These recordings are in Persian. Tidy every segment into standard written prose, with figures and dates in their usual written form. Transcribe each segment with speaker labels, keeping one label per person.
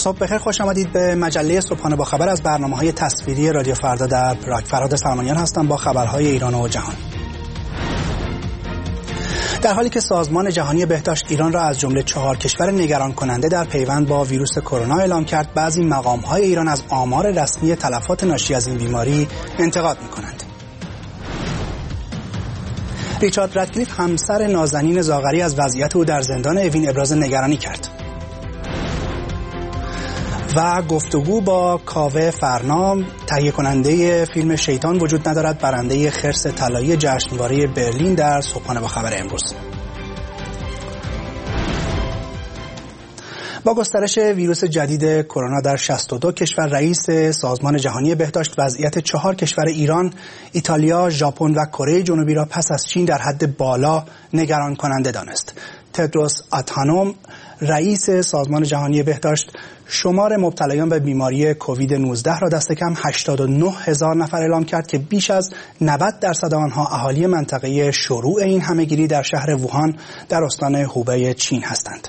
Speaker 1: صبح بخیر، خوش آمدید به مجله صبحانه با خبر از برنامه‌های تصویری رادیو فردا در پراگ. فرهاد سلمانیان هستم با خبرهای ایران و جهان. در حالی که سازمان جهانی بهداشت ایران را از جمله 4 کشور نگران کننده در پیوند با ویروس کرونا اعلام کرد، بعضی مقام‌های ایران از آمار رسمی تلفات ناشی از این بیماری انتقاد می‌کنند. ریچارد رادکلیف، همسر نازنین زاغری، از وضعیت او در زندان اوین ابراز نگرانی کرد. و گفتگو با کاوه فرنا، تهیه کننده فیلم شیطان وجود ندارد، برنده خرس طلایی جشنواره برلین، در صبحانه با خبر امروز. با گسترش ویروس جدید کرونا در 62 کشور، رئیس سازمان جهانی بهداشت وضعیت 4 کشور ایران، ایتالیا، ژاپن و کره جنوبی را پس از چین در حد بالا نگران کننده دانست. تدروس آدهانوم، رئیس سازمان جهانی بهداشت، شمار مبتلایان به بیماری کووید 19 را دست کم 89,000 نفر اعلام کرد که بیش از 90% آنها اهالی منطقه شروع این همهگیری در شهر ووهان در استان هوبی چین هستند.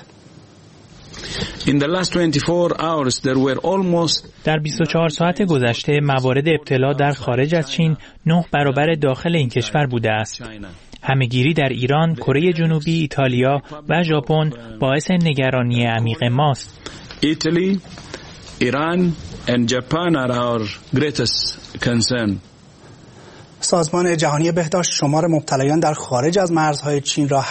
Speaker 2: در 24 ساعت گذشته موارد ابتلا در خارج از چین 9 برابر داخل این کشور بوده است. همهگیری در ایران، کره جنوبی، ایتالیا و ژاپن باعث نگرانی عمیق ماست.
Speaker 3: Italy, Iran and Japan are our greatest concern.
Speaker 1: سازمان جهانی بهداشت شمار مبتلایان در خارج از مرزهای چین را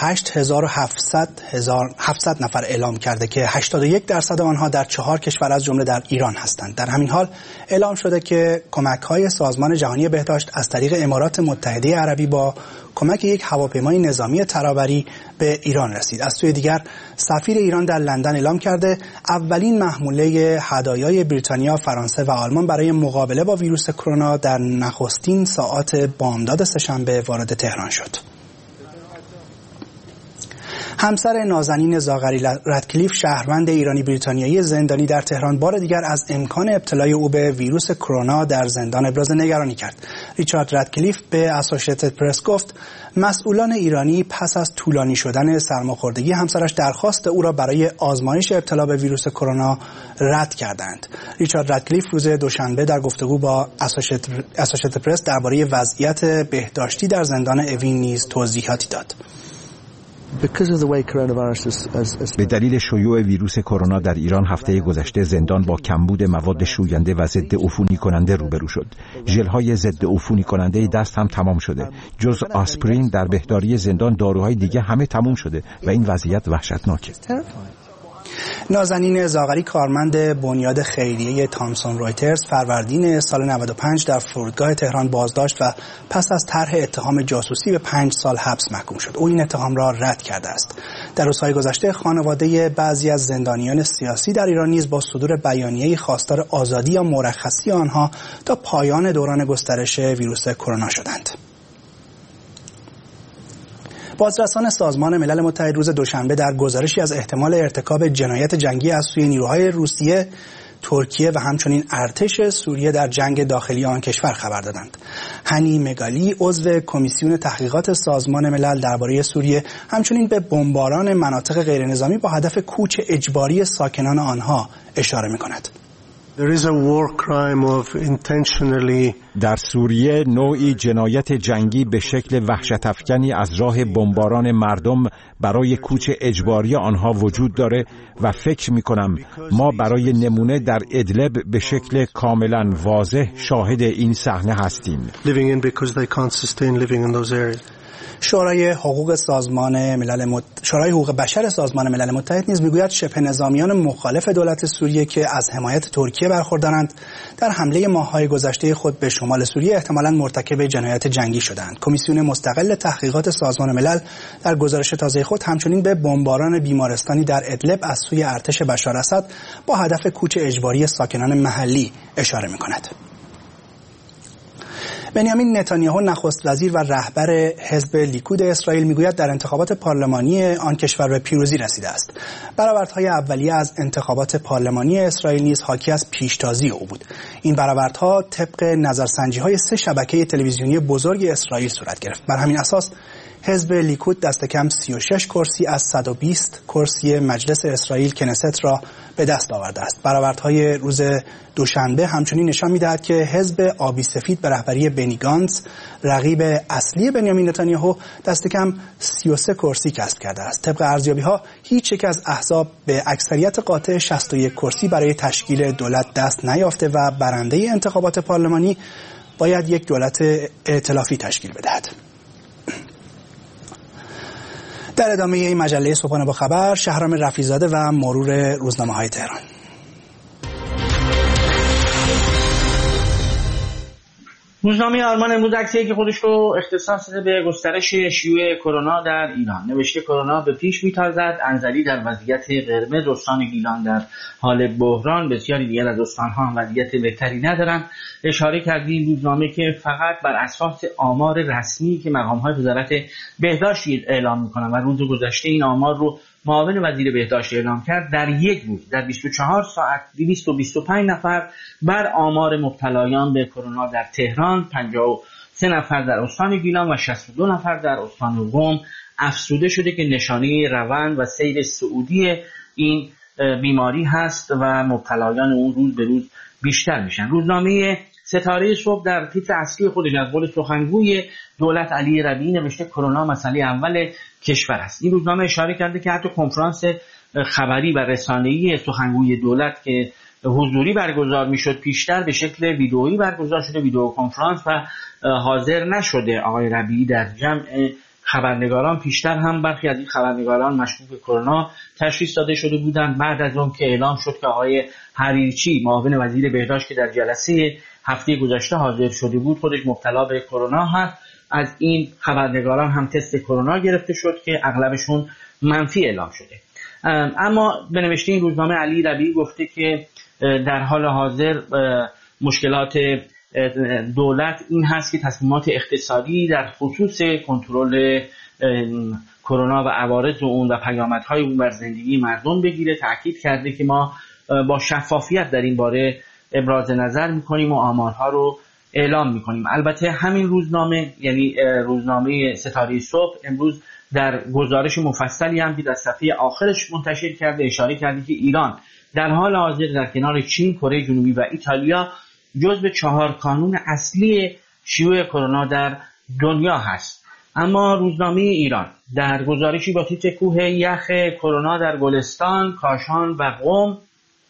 Speaker 1: 8,700 نفر اعلام کرده که 81% آنها در 4 کشور از جمله در ایران هستند. در همین حال اعلام شده که کمک‌های سازمان جهانی بهداشت از طریق امارات متحده عربی با کمک یک هواپیمای نظامی ترابری به ایران رسید. از سوی دیگر سفیر ایران در لندن اعلام کرده اولین محموله هدایای بریتانیا، فرانسه و آلمان برای مقابله با ویروس کرونا در نخستین ساعات بامداد سه‌شنبه وارد تهران شد. همسر نازنین زاغری، رادکلیف، شهروند ایرانی بریتانیایی زندانی در تهران، بار دیگر از امکان ابتلای او به ویروس کرونا در زندان ابراز نگرانی کرد. ریچارد رادکلیف به اسوسییتد پرس گفت مسئولان ایرانی پس از طولانی شدن سرماخوردگی همسرش درخواست او را برای آزمایش ابتلا به ویروس کرونا رد کردند. ریچارد رادکلیف روز دوشنبه در گفتگو با اسوسییتد پرس درباره وضعیت بهداشتی در زندان اوین نیز توضیحاتی داد.
Speaker 4: به دلیل شیوع ویروس کرونا در ایران هفته گذشته زندان با کمبود مواد شوینده و ضد عفونی کننده روبرو شد. ژل‌های ضد عفونی کننده دست هم تمام شده. جز آسپرین در بهداری زندان داروهای دیگه همه تموم شده و این وضعیت وحشتناکه.
Speaker 1: نازنین زاغری، کارمند بنیاد خیریه تامسون رویترز، فروردین سال 95 در فرودگاه تهران بازداشت و پس از طرح اتهام جاسوسی به 5 سال حبس محکوم شد. او این اتهام را رد کرده است. در روزهای گذشته خانواده بعضی از زندانیان سیاسی در ایران نیز با صدور بیانیه‌ای خواستار آزادی یا مرخصی آنها تا پایان دوران گسترش ویروس کرونا شدند. بازرسان سازمان ملل متحد روز دوشنبه در گزارشی از احتمال ارتکاب جنایت جنگی از سوی نیروهای روسیه، ترکیه و همچنین ارتش سوریه در جنگ داخلی آن کشور خبر دادند. هنی مگالی، عضو کمیسیون تحقیقات سازمان ملل درباره سوریه، همچنین به بمباران مناطق غیرنظامی با هدف کوچ اجباری ساکنان آنها اشاره می‌کند.
Speaker 4: در سوریه نوعی جنایت جنگی به شکل وحشت‌افکنی از راه بمباران مردم برای کوچ اجباری آنها وجود داره و فکر می‌کنم ما برای نمونه در ادلب به شکل کاملا واضح شاهد این صحنه هستیم.
Speaker 1: شورای حقوق بشر سازمان ملل متحد نیز میگوید شبه نظامیان مخالف دولت سوریه که از حمایت ترکیه برخوردارند در حمله ماه‌های گذشته خود به شمال سوریه احتمالاً مرتکب جنایت جنگی شدند. کمیسیون مستقل تحقیقات سازمان ملل در گزارش تازه خود همچنین به بمباران بیمارستانی در ادلب از سوی ارتش بشار اسد با هدف کوچ اجباری ساکنان محلی اشاره می‌کند. بنیامین نتانیاهو، نخست وزیر و رهبر حزب لیکود اسرائیل، میگوید در انتخابات پارلمانی آن کشور به پیروزی رسیده است. برآوردهای اولیه از انتخابات پارلمانی اسرائیل نیز حاکی از پیشتازی او بود. این برآوردها طبق نظرسنجی‌های 3 شبکه تلویزیونی بزرگ اسرائیل صورت گرفت. بر همین اساس حزب لیکود دست کم 36 کرسی از 120 کرسی مجلس اسرائیل کنست را به دست آورده است. برآوردهای روز دوشنبه همچنین نشان می‌دهد که حزب آبی سفید به رهبری بنی گانتز، رقیب اصلی بنیامین نتانیاهو، دست کم 33 کرسی کسب کرده است. طبق ارزیابی‌ها هیچ یک از احزاب به اکثریت قاطع 61 کرسی برای تشکیل دولت دست نیافته و برنده انتخابات پارلمانی باید یک دولت ائتلافی تشکیل بدهد. در ادامه این مجله صبحانه با خبر، شهرام رفیع‌زاده و مرور روزنامه‌های تهران.
Speaker 5: روزنامه آرمان امروز عکسی که خودش رو اختصاص داده به گسترش شیوع کرونا در ایران نوشته کرونا به پیش می‌تازد، انزلی در وضعیت قرمز، استان گیلان در حال بحران، بسیاری دیگر از استان‌ها هم وضعیت بهتری ندارند. اشاره کردیم روزنامه که فقط بر اساس آمار رسمی که مقام‌های وزارت بهداشت اعلام می‌کنند و روز گذشته این آمار رو معاون وزیر بهداشت اعلام کرد، در یک روز در 24 ساعت 225 نفر بر آمار مبتلایان به کرونا در تهران، 53 نفر در استان گیلان و 62 نفر در استان قم افزوده شده که نشانه روند و سیر صعودی این بیماری هست و مبتلایان اون روز به روز بیشتر میشن. روزنامه ستاره صبح در تیتر اصلی خودش از قول سخنگوی دولت علی ربیعی نوشته کرونا مسئله اول کشور است. این روزنامه اشاره کرده که حتی کنفرانس خبری و رسانه‌ای سخنگوی دولت که حضوری برگزار میشد پیشتر به شکل ویدئویی برگزار شده، ویدئو کنفرانس، و حاضر نشده آقای ربیعی در جمع خبرنگاران. پیشتر هم برخی از این خبرنگاران مشکوک کرونا تشخیص داده شده بودند. بعد از اون که اعلام شد که آقای حریرچی معاون وزیر بهداشت که در جلسه هفته گذشته حاضر شده بود خودش مبتلا به کرونا هست، از این خبرنگاران هم تست کرونا گرفته شد که اغلبشون منفی اعلام شده. اما به نوشته این روزنامه علی ربیعی گفته که در حال حاضر مشکلات دولت این هست که تصمیمات اقتصادی در خصوص کنترل کرونا و عوارض اون و پیامدهای اون بر زندگی مردم بگیره. تأکید کرده که ما با شفافیت در این باره ابراز نظر میکنیم و آمارها رو اعلام میکنیم. البته همین روزنامه، یعنی روزنامه ستاره صبح، امروز در گزارش مفصلی هم که در صفحه آخرش منتشر کرده اشاره کرده که ایران در حال حاضر در کنار چین، کره جنوبی و ایتالیا جزو 4 کانون اصلی شیوع کرونا در دنیا هست. اما روزنامه ایران در گزارشی با تیتر کوه یخ کرونا در گلستان، کاشان و قم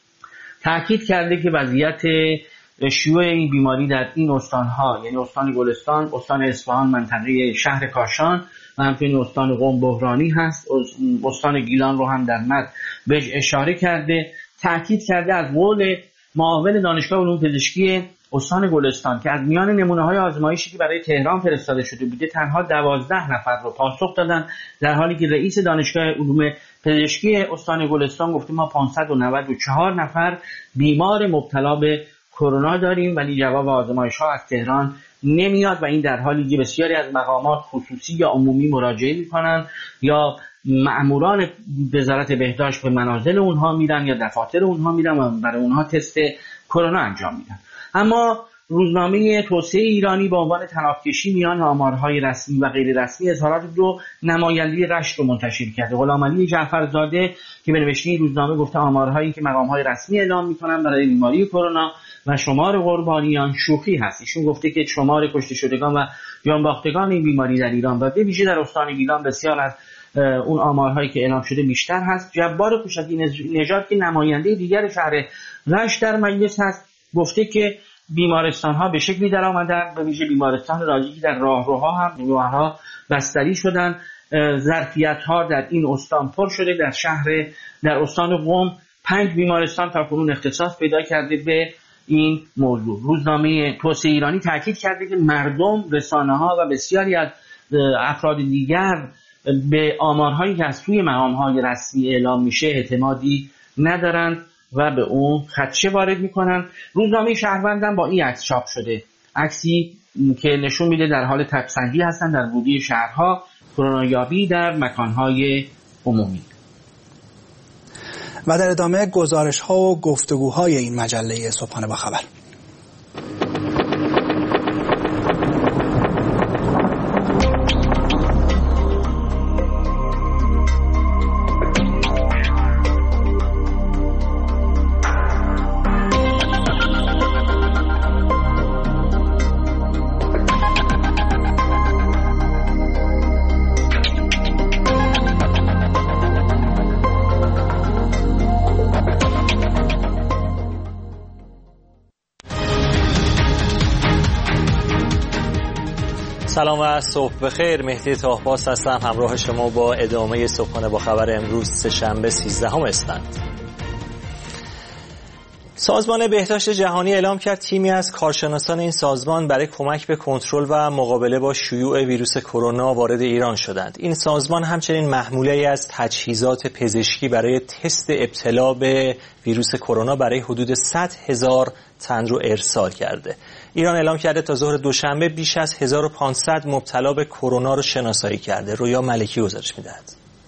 Speaker 5: تأکید کرده که وضعیت شیوع این بیماری در این استان‌ها، یعنی استان گلستان، استان اصفهان، منطقه شهر کاشان و همچنین استان قم بحرانی هست. استان گیلان رو هم در متن بهش اشاره کرده. تأکید کرده از قول معاون دانشگاه علوم پزشکی استان گلستان که از میان نمونه‌های آزمایشی که برای تهران فرستاده شده بوده تنها 12 نفر رو پاسخ دادن، در حالی که رئیس دانشگاه علوم پزشکی استان گلستان گفته ما 594 نفر بیمار مبتلا به کرونا داریم، ولی جواب آزمایش‌ها از تهران نمیاد و این در حالی که بسیاری از مقامات خصوصی یا عمومی مراجعه می‌کنن یا مأموران وزارت بهداشت به منازل اونها میرن یا دفاتر اونها میرن و برای اونها تست کرونا انجام میدن. اما روزنامه توسعه ایرانی با عنوان تناب‌کشی میان آمارهای رسمی و غیر رسمی اظهارات دو نماینده رشت رو منتشر کرده. غلامعلی جعفرزاده که به نوشته این روزنامه گفته آمارهایی که مقام‌های رسمی اعلام میکنن برای بیماری کرونا و شمار قربانیان شوخی هست. ایشون گفته که شمار کشته شدگان و جان باختگان این بیماری در ایران و به ویژه در استان گیلان بسیار از اون آمارهایی که اعلام شده بیشتر هست. جبار کوشکی نژاد که نماینده دیگر شهر رشت در مجلس هست گفته که بیمارستان‌ها به شکلی در آمدن، به ویژه بیمارستان راجی که در راهروها هم بیمارها بستری شدن. ظرفیت‌ها در این استان پر شده. در استان قم 5 بیمارستان تا کنون اختصاص پیدا کرده به این موضوع. روزنامه توسعه ایرانی تاکید کرده که مردم، رسانه‌ها و بسیاری از افراد دیگر به آمارهایی که از سوی مقام‌های رسمی اعلام میشه اعتمادی ندارند و به اون خدشه وارد میکنن. روزنامه شهروندم با این عکس چاپ شده، عکسی که نشون میده در حال تبسنجی هستن در بودی شهرها، کرونایابی در مکانهای عمومی.
Speaker 1: و در ادامه گزارش‌ها و گفتگوهای این مجله صبحانه با خبر.
Speaker 6: سلام و صبح بخیر. مهدی طاهباس هستم همراه شما با ادامه صبحانه با خبر امروز سه‌شنبه 13 اسفند. سازمان بهداشت جهانی اعلام کرد تیمی از کارشناسان این سازمان برای کمک به کنترل و مقابله با شیوع ویروس کرونا وارد ایران شدند. این سازمان همچنین محموله‌ای از تجهیزات پزشکی برای تست ابتلا به ویروس کرونا برای حدود 100,000 تن رو ارسال کرده. ایران اعلام کرده تا ظهر دوشنبه بیش از 1500 مبتلا به کرونا رو شناسایی کرده. رویا ملکی گزارش می‌دهد.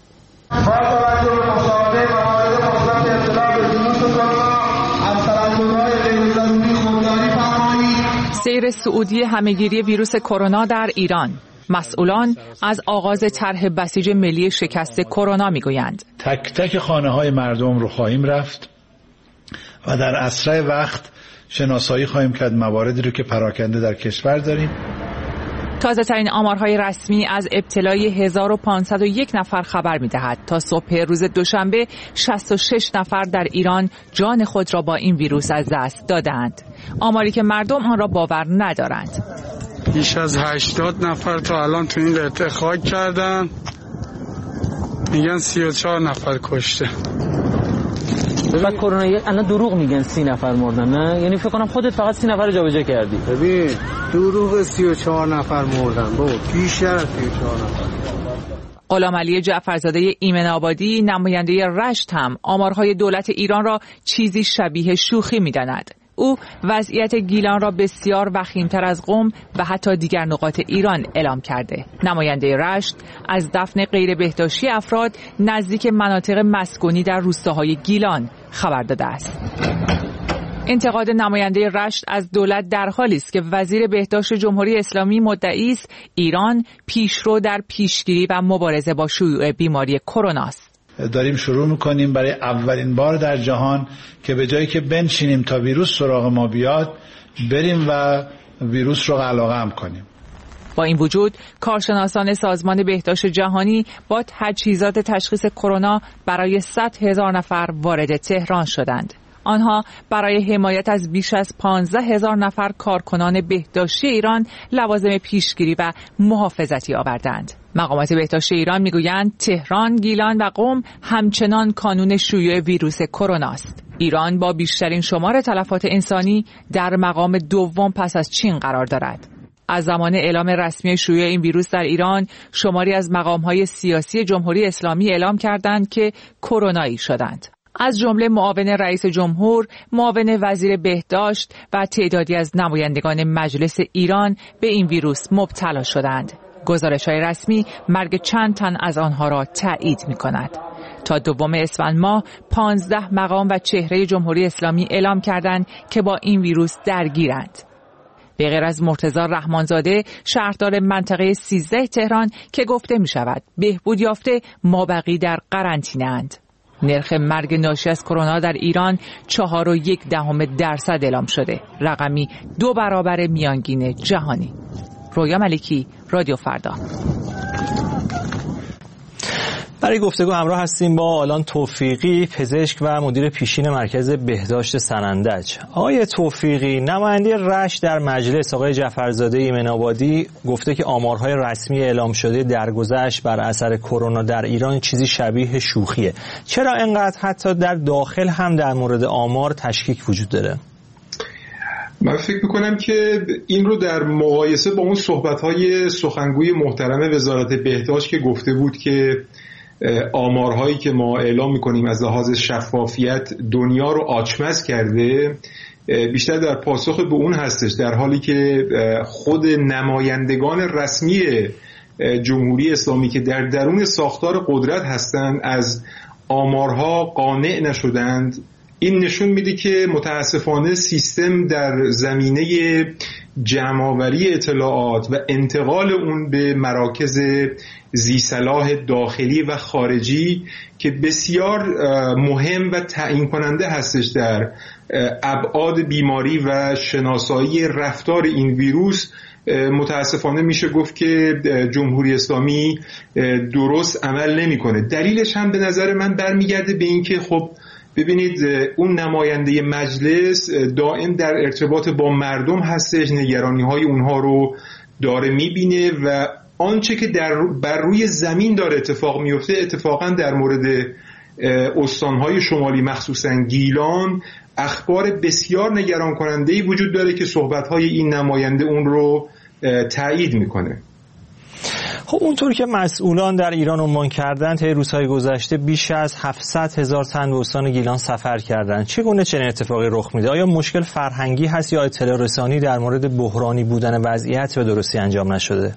Speaker 7: سیر سعودی همه‌گیری ویروس کرونا در ایران. مسئولان از آغاز طرح بسیج ملی شکست کرونا میگویند.
Speaker 8: تک تک خانه‌های مردم رو خواهیم رفت و در اسرع وقت شناسایی خواهیم کرد مواردی رو که پراکنده در کشور داریم.
Speaker 7: تازه ترین آمارهای رسمی از ابتلای 1501 نفر خبر می‌دهد. تا صبح روز دوشنبه 66 نفر در ایران جان خود را با این ویروس از دست دادند. آماری که مردم آن را باور ندارند.
Speaker 9: بیش از 80 نفر تا الان تو این قطعه خاک کردن. میگن 34 نفر کشته.
Speaker 10: و کرونا الان دروغ میگن 30 نفر مردن، نه؟ یعنی فکر کنم خودت فقط 30 نفر رو جابجا کردی.
Speaker 11: ببین دروغ 34 نفر مردن، بابا بیشتر از 34 نفر.
Speaker 7: غلامعلی جعفرزاده ایمن آبادی نماینده رشت هم آمارهای دولت ایران را چیزی شبیه شوخی می‌داند. او وضعیت گیلان را بسیار وخیم‌تر از قم و حتی دیگر نقاط ایران اعلام کرده. نماینده رشت از دفن غیر بهداشتی افراد نزدیک مناطق مسکونی در روستاهای گیلان خبر داده است. انتقاد نماینده رشت از دولت در حالی است که وزیر بهداشت جمهوری اسلامی مدعی است ایران پیشرو در پیشگیری و مبارزه با شیوع بیماری کرونا است.
Speaker 8: داریم شروع میکنیم برای اولین بار در جهان که به جایی که بنشینیم تا ویروس سراغ ما بیاد بریم و ویروس رو قلقم کنیم.
Speaker 7: با این وجود کارشناسان سازمان بهداشت جهانی با تجهیزات تشخیص کرونا برای 100,000 نفر وارد تهران شدند. آنها برای حمایت از بیش از 15,000 نفر کارکنان بهداشتی ایران لوازم پیشگیری و محافظتی آوردند. مقامات بهداشت ایران میگویند تهران، گیلان و قم همچنان کانون شیوع ویروس کرونا است. ایران با بیشترین شمار تلفات انسانی در مقام دوم پس از چین قرار دارد. از زمان اعلام رسمی شیوع این ویروس در ایران، شماری از مقام‌های سیاسی جمهوری اسلامی اعلام کردند که کرونایی شدند. از جمله معاون رئیس جمهور، معاون وزیر بهداشت و تعدادی از نمایندگان مجلس ایران به این ویروس مبتلا شدند. گزارش‌های رسمی مرگ چند تن از آنها را تایید می‌کند. تا دوم اسفند ماه 15 مقام و چهره جمهوری اسلامی اعلام کردند که با این ویروس درگیرند. به غیر از مرتضی رحمانزاده شهردار منطقه 13 تهران که گفته می‌شود بهبود یافته، مابقی در قرنطینه‌اند. نرخ مرگ ناشی از کرونا در ایران 4.1% اعلام شده، رقمی 2 برابر میانگین جهانی. رویا ملکی، رادیو فردا.
Speaker 6: برای گفتگو همراه هستیم با آلان توفیقی، پزشک و مدیر پیشین مرکز بهداشت سنندج. آقای توفیقی، نماینده رشت در مجلس آقای جعفرزاده ایمن آبادی گفته که آمارهای رسمی اعلام شده درگذشت بر اثر کرونا در ایران چیزی شبیه شوخیه. چرا اینقدر حتی در داخل هم در مورد آمار تشکیک وجود داره؟
Speaker 12: من فکر میکنم که این رو در مقایسه با اون صحبت‌های سخنگوی محترم وزارت بهداشت که گفته بود که آمارهایی که ما اعلام میکنیم از لحاظ شفافیت دنیا رو آچمز کرده، بیشتر در پاسخ به اون هستش، در حالی که خود نمایندگان رسمی جمهوری اسلامی که در درون ساختار قدرت هستند از آمارها قانع نشدند. این نشون میده که متاسفانه سیستم در زمینه جمع‌آوری اطلاعات و انتقال اون به مراکز ذی‌صلاح داخلی و خارجی که بسیار مهم و تعیین کننده هستش در ابعاد بیماری و شناسایی رفتار این ویروس، متاسفانه میشه گفت که جمهوری اسلامی درست عمل نمی‌کنه. دلیلش هم به نظر من برمیگرده به این که خب ببینید اون نماینده مجلس دائم در ارتباط با مردم هستش، نگرانی‌های اونها رو داره میبینه و آنچه که بر روی زمین داره اتفاق میفته اتفاقا در مورد استانهای شمالی مخصوصا گیلان اخبار بسیار نگران کننده‌ای وجود داره که صحبت‌های این نماینده اون رو تایید میکنه.
Speaker 6: خب اونطور که مسئولان در ایران عنوان کردند طی روزهای گذشته بیش از 700,000 تن به استان گیلان سفر کردند. چگونه چنین اتفاقی رخ میده؟ آیا مشکل فرهنگی هست یا اطلاع رسانی در مورد بحرانی بودن وضعیت به درستی انجام نشده؟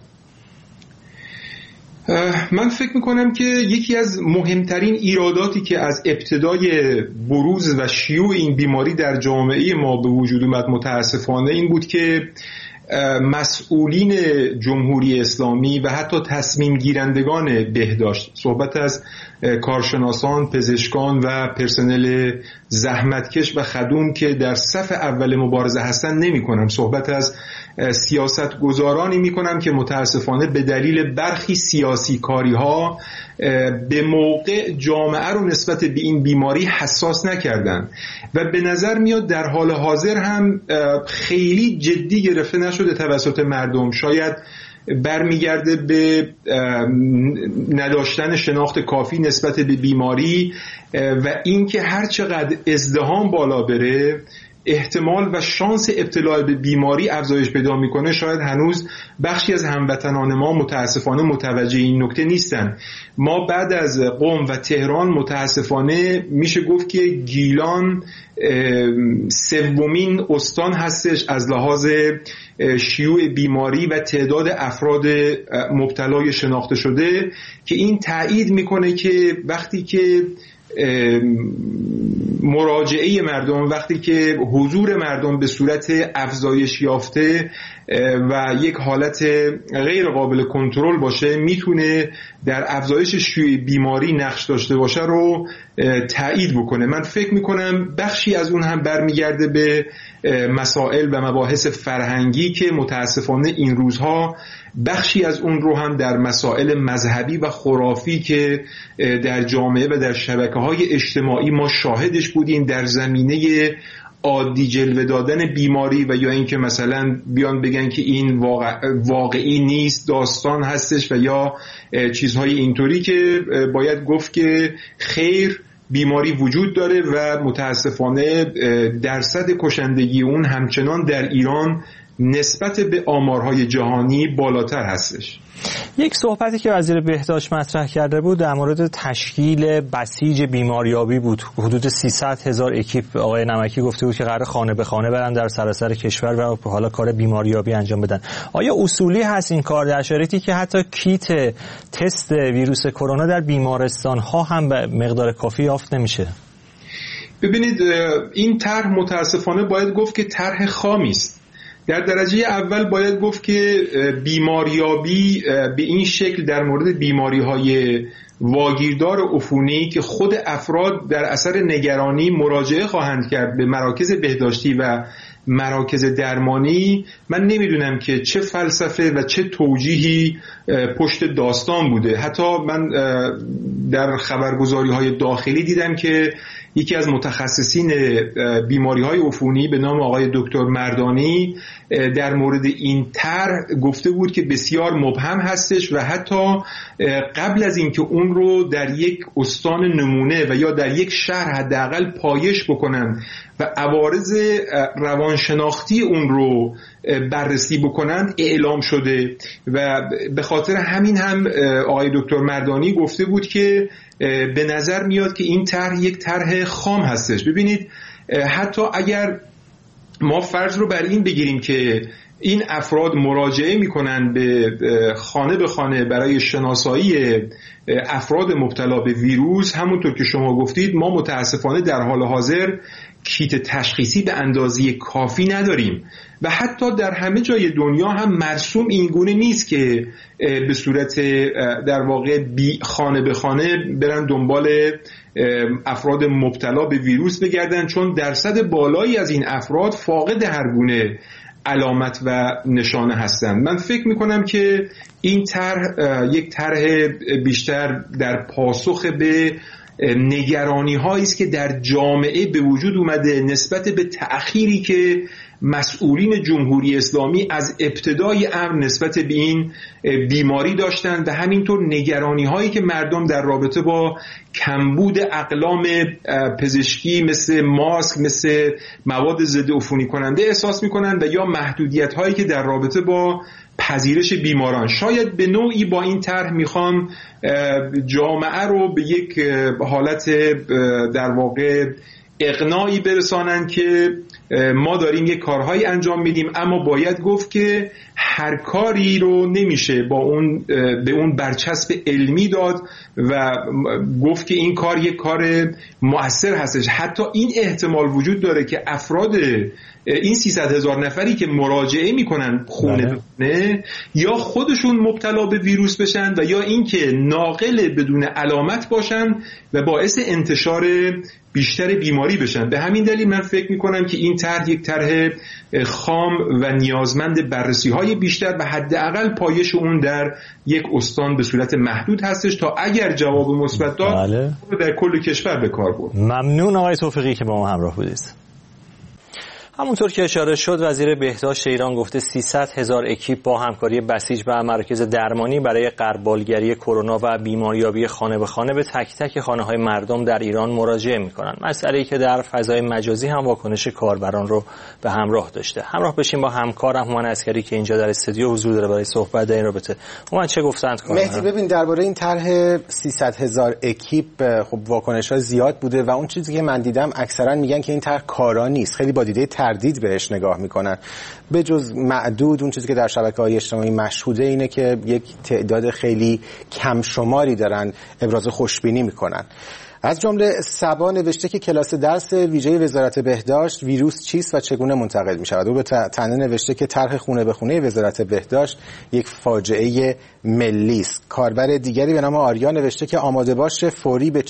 Speaker 12: من فکر میکنم که یکی از مهمترین ایراداتی که از ابتدای بروز و شیوع این بیماری در جامعه ما به وجود اومد متاسفانه این بود که مسئولین جمهوری اسلامی و حتی تصمیم گیرندگان بهداشت، صحبت از کارشناسان، پزشکان و پرسنل زحمتکش و خدوم که در صف اول مبارزه هستن نمی کنم، صحبت از سیاست گذارانی می کنم که متاسفانه به دلیل برخی سیاسی کاری ها به موقع جامعه رو نسبت به این بیماری حساس نکردن و به نظر میاد در حال حاضر هم خیلی جدی گرفته نشده توسط مردم. شاید برمیگرده به نداشتن شناخت کافی نسبت به بیماری و اینکه هر چقدر ازدحام بالا بره احتمال و شانس ابتلا به بیماری افزایش پیدا میکنه. شاید هنوز بخشی از هموطنان ما متاسفانه متوجه این نکته نیستن. ما بعد از قم و تهران متاسفانه میشه گفت که گیلان سومین استان هستش از لحاظ شیوع بیماری و تعداد افراد مبتلای شناخته شده، که این تایید میکنه که وقتی که مراجعه مردم، وقتی که حضور مردم به صورت افزایش یافته و یک حالت غیر قابل کنترل باشه میتونه در افزایش شیوع بیماری نقش داشته باشه رو تایید بکنه. من فکر میکنم بخشی از اون هم برمیگرده به مسائل و مباحث فرهنگی که متاسفانه این روزها بخشی از اون رو هم در مسائل مذهبی و خرافی که در جامعه و در شبکه‌های اجتماعی ما شاهدش بودیم در زمینه عادی جلوه دادن بیماری و یا اینکه مثلا بیان بگن که این واقعی نیست، داستان هستش و یا چیزهای اینطوری، که باید گفت که خیر، بیماری وجود داره و متاسفانه درصد کشندگی اون همچنان در ایران نسبت به آمارهای جهانی بالاتر هستش.
Speaker 6: یک صحبتی که وزیر بهداشت مطرح کرده بود در مورد تشکیل بسیج بیماریابی بود. حدود 300,000 اکیپ آقای نمکی گفته بود که قرار خانه به خانه برن در سراسر کشور و حالا کار بیماریابی انجام بدن. آیا اصولی هست این کار، در شرایطی که حتی کیت تست ویروس کرونا در بیمارستان ها هم به مقدار کافی یافت نمیشه؟
Speaker 12: ببینید، این طرح متاسفانه باید گفت که طرح خامی است. در درجه اول باید گفت که بیماریابی به این شکل در مورد بیماری‌های واگیردار عفونی که خود افراد در اثر نگرانی مراجعه خواهند کرد به مراکز بهداشتی و مراکز درمانی، من نمیدونم که چه فلسفه و چه توجیهی پشت داستان بوده. حتی من در خبرگزاری‌های داخلی دیدم که یکی از متخصصین بیماری‌های عفونی به نام آقای دکتر مردانی در مورد این طرح گفته بود که بسیار مبهم هستش و حتی قبل از اینکه اون رو در یک استان نمونه و یا در یک شهر حداقل پایش بکنن و عوارض روانشناختی اون رو بررسی بکنن اعلام شده و به خاطر همین هم آقای دکتر مردانی گفته بود که به نظر میاد که این طرح یک طرح خام هستش. ببینید، حتی اگر ما فرض رو بر این بگیریم که این افراد مراجعه میکنن به خانه برای شناسایی افراد مبتلا به ویروس، همونطور که شما گفتید ما متاسفانه در حال حاضر کیت تشخیصی به اندازه کافی نداریم و حتی در همه جای دنیا هم مرسوم این گونه نیست که به صورت در واقع خانه به خانه برن دنبال افراد مبتلا به ویروس بگردن، چون درصد بالایی از این افراد فاقد هر گونه علامت و نشانه هستند. من فکر میکنم که این طرح یک طرح بیشتر در پاسخ به نگرانی هایی است که در جامعه به وجود اومده نسبت به تأخیری که مسئولین جمهوری اسلامی از ابتدای امر نسبت به این بیماری داشتند و همینطور نگرانی هایی که مردم در رابطه با کمبود اقلام پزشکی مثل ماسک، مثل مواد ضد عفونی کننده احساس میکنند و یا محدودیت هایی که در رابطه با پذیرش بیماران. شاید به نوعی با این طرح میخوام جامعه رو به یک حالت در واقع اقناعی برسانند که ما داریم یک کارهایی انجام میدیم، اما باید گفت که هر کاری رو نمیشه به اون برچسب علمی داد و گفت که این کار یک کار مؤثر هستش. حتی این احتمال وجود داره که افراد این 300,000 نفری که مراجعه میکنن خونه یا خودشون مبتلا به ویروس بشن و یا اینکه ناقل بدون علامت باشن و باعث انتشار بیشتر بیماری بشن. به همین دلیل من فکر میکنم که این طرح یک طرح خام و نیازمند بررسی‌های بیشتر و حداقل پایش اون در یک استان به صورت محدود هستش تا اگر جواب مثبت داد در کل کشور به کار برد.
Speaker 6: ممنون آقای توفیقی که با ما همراه بودید. همونطور که اشاره شد، وزیر بهداشت ایران گفته 300,000 اکیپ با همکاری بسیج و مراکز درمانی برای غربالگری کرونا و بیماریابی خانه به خانه به تک تک خانه‌های مردم در ایران مراجعه می‌کنند. مسئله‌ای که در فضای مجازی هم واکنش کاربران رو به همراه داشته. همراه بشیم با همکارم هومن عسکری که اینجا در استودیو حضور داره برای صحبت در این رابطه. هومن چه گفتند کاربران؟
Speaker 13: مهدی ببین، درباره این طرح 300,000 اکیپ خب واکنش‌ها زیاد بوده و اون چیزی که من دیدم اکثرا میگن که این طرح کارا نیست. خیلی با دیده تردید بهش نگاه میکنن. به جز معدود اون چیزی که در شبکه‌های اجتماعی مشهوده اینه که یک تعداد خیلی کم شماری دارن ابراز خوشبینی میکنن. از جمله سبا نوشته که کلاس درس ویژه وزارت بهداشت ویروس چیست و چگونه منتقل می شود. او به تنه نوشته که طرح خونه به خونه وزارت بهداشت یک فاجعه ملی است. کاربر دیگری به نام آریا نوشته که آماده باش فوری به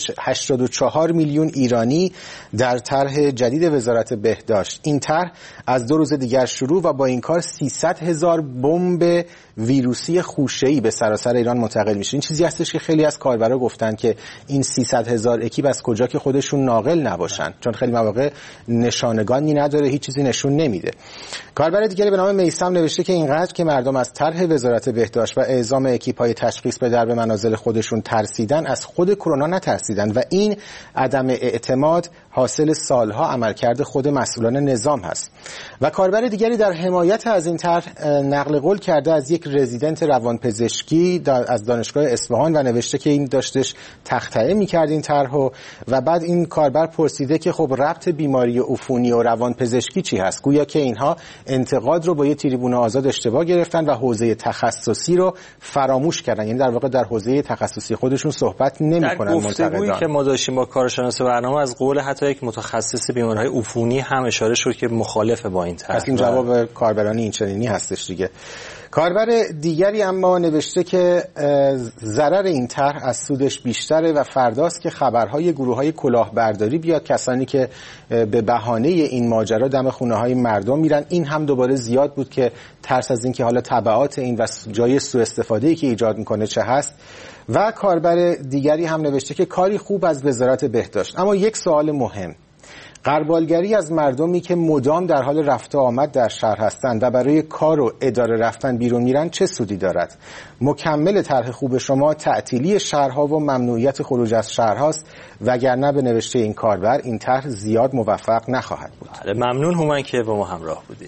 Speaker 13: 84 میلیون ایرانی در طرح جدید وزارت بهداشت. این طرح از 2 روز دیگر شروع و با این کار 300,000 بمب ویروسی خوشه‌ای به سراسر ایران منتقل میشه. این چیزی هستش که خیلی از کاربرا گفتن که این 300,000 اکیپ از کجا که خودشون ناقل نباشن، چون خیلی مواقع نشانگانی نداره، هیچ چیزی نشون نمیده. کاربر دیگری به نام میثم نوشته که اینقدر که مردم از طرح وزارت بهداشت و اعزام اکیپ‌های تشخیص به درب منازل خودشون ترسیدن، از خود کرونا نترسیدن و این عدم اعتماد حاصل سالها عملکرد خود مسئولان نظام هست. و کاربر دیگری در حمایت از این طرح نقل قول کرده از یک رزیدنت روانپزشکی از دانشگاه اصفهان و نوشته که این داشتش تخطئه می‌کرد این طرح و بعد این کاربر پرسیده که خب ربط بیماری عفونی و روانپزشکی چی هست؟ گویا که اینها انتقاد رو با یه تریبون آزاد اشتباه گرفتن و حوزه تخصصی رو فراموش کردن. یعنی در واقع در حوزه تخصصی خودشون صحبت نمی‌کنن.
Speaker 6: در گفتگویی که ما داشتیم با کارشناس برنامه از قول حتی یک متخصص بیماری‌های عفونی هم اشاره شد که مخالف با این طرح.
Speaker 13: این جواب کاربرانی این چنینی هستش دیگه. کاربر دیگری اما نوشته که ضرر این طرح از سودش بیشتره و فرداست که خبرهای گروه‌های کلاهبرداری بیاد، کسانی که به بهانه این ماجرا دم خونه‌های مردم میرن. این هم دوباره زیاد بود که ترس از این که حالا تبعات این و جای سوء استفاده‌ای که ایجاد میکنه چه هست. و کاربر دیگری هم نوشته که کاری خوب از وزارت بهداشت، اما یک سوال مهم: غربالگری از مردمی که مدام در حال رفت و آمد در شهر هستند و برای کار و اداره رفتن بیرون میرن چه سودی دارد؟ مکمل طرح خوب شما تعطیلی شهرها و ممنوعیت خروج از شهرهاست، وگرنه به نوشته این کاربر این طرح زیاد موفق نخواهد بود.
Speaker 6: ممنون هومن که با ما همراه بودی.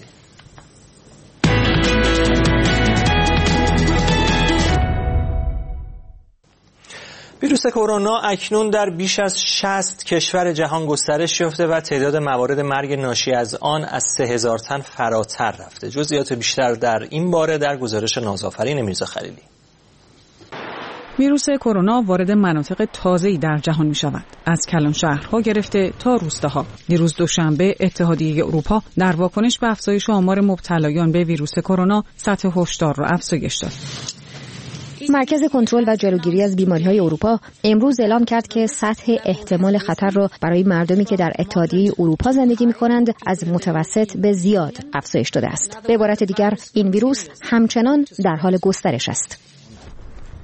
Speaker 6: ویروس کرونا اکنون در بیش از 60 کشور جهان گسترش یافته و تعداد موارد مرگ ناشی از آن از 3,000 تن فراتر رفته. جزئیات بیشتر در این باره در گزارش نازآفرین میرزا خلیلی.
Speaker 14: ویروس کرونا وارد مناطق تازه‌ای در جهان می‌شود، از کلان شهرها گرفته تا روستاها. دیروز دوشنبه اتحادیه اروپا در واکنش به افزایش آمار مبتلایان به ویروس کرونا سطح هشدار را افزایش داد.
Speaker 15: مرکز کنترل و جلوگیری از بیماری‌های اروپا امروز اعلام کرد که سطح احتمال خطر را برای مردمی که در اتحادیه اروپا زندگی می‌کنند از متوسط به زیاد افزایش داده است. به عبارت دیگر این ویروس همچنان در حال گسترش است.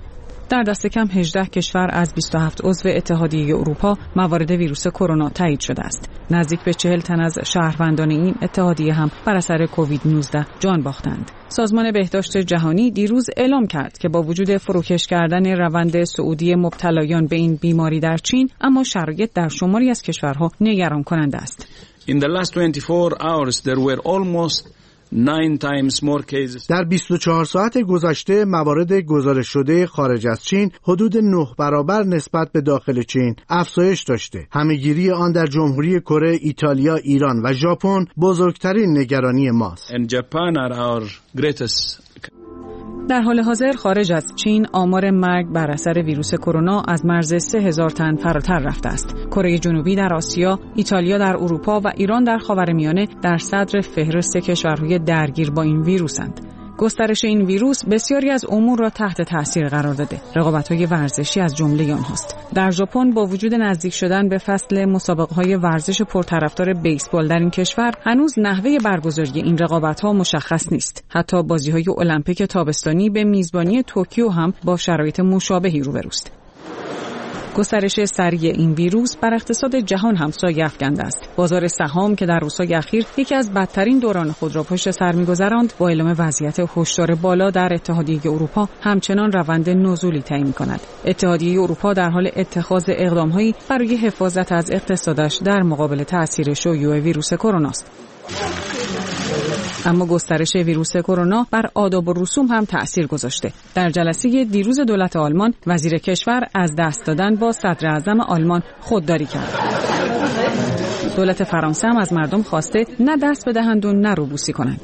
Speaker 14: در دست کم 18 کشور از 27 عضو اتحادیه اروپا موارد ویروس کرونا تایید شده است. نزدیک به 40 تن از شهروندان این اتحادیه هم بر اثر کووید 19 جان باختند. سازمان بهداشت جهانی دیروز اعلام کرد که با وجود فروکش کردن روند صعودی مبتلایان به این بیماری در چین، اما شرایط در شماری از کشورها نگران کننده است.
Speaker 3: In the last 24 hours there were almost 9 times more cases.
Speaker 16: در 24 ساعت گذشته موارد گزارش شده خارج از چین حدود 9 برابر نسبت به داخل چین افزایش داشته. همه‌گیری آن در جمهوری کره، ایتالیا، ایران و ژاپن بزرگترین نگرانی ماست.
Speaker 3: And Japan are our greatest.
Speaker 14: در حال حاضر خارج از چین آمار مرگ بر اثر ویروس کرونا از مرز 3000 تن فراتر رفته است. کره جنوبی در آسیا، ایتالیا در اروپا و ایران در خاورمیانه در صدر فهرست کشورهای درگیر با این ویروسند. گسترش این ویروس بسیاری از امور را تحت تاثیر قرار داده. رقابت‌های ورزشی از جمله آنهاست. در ژاپن با وجود نزدیک شدن به فصل مسابقه‌های ورزش پرطرفدار بیسبال در این کشور، هنوز نحوه برگزاری این رقابت‌ها مشخص نیست. حتی بازی‌های المپیک تابستانی به میزبانی توکیو هم با شرایط مشابهی روبروست. گسترش سریع این ویروس بر اقتصاد جهان هم سایه افکنده است. بازار سهام که در روزهای اخیر یکی از بدترین دوران خود را پشت سر می‌گذراند، با اعلام وضعیت هشدار بالا در اتحادیه اروپا همچنان روند نزولی طی می‌کند. اتحادیه اروپا در حال اتخاذ اقدام‌هایی برای حفاظت از اقتصادش در مقابل تأثیر شیوع ویروس کرونا است. اما گسترش ویروس کرونا بر آداب و رسوم هم تأثیر گذاشته. در جلسه دیروز دولت آلمان، وزیر کشور از دست دادن با صدر اعظم آلمان خودداری کرد. دولت فرانسه هم از مردم خواسته نه دست بدهند و نه روبوسی کنند.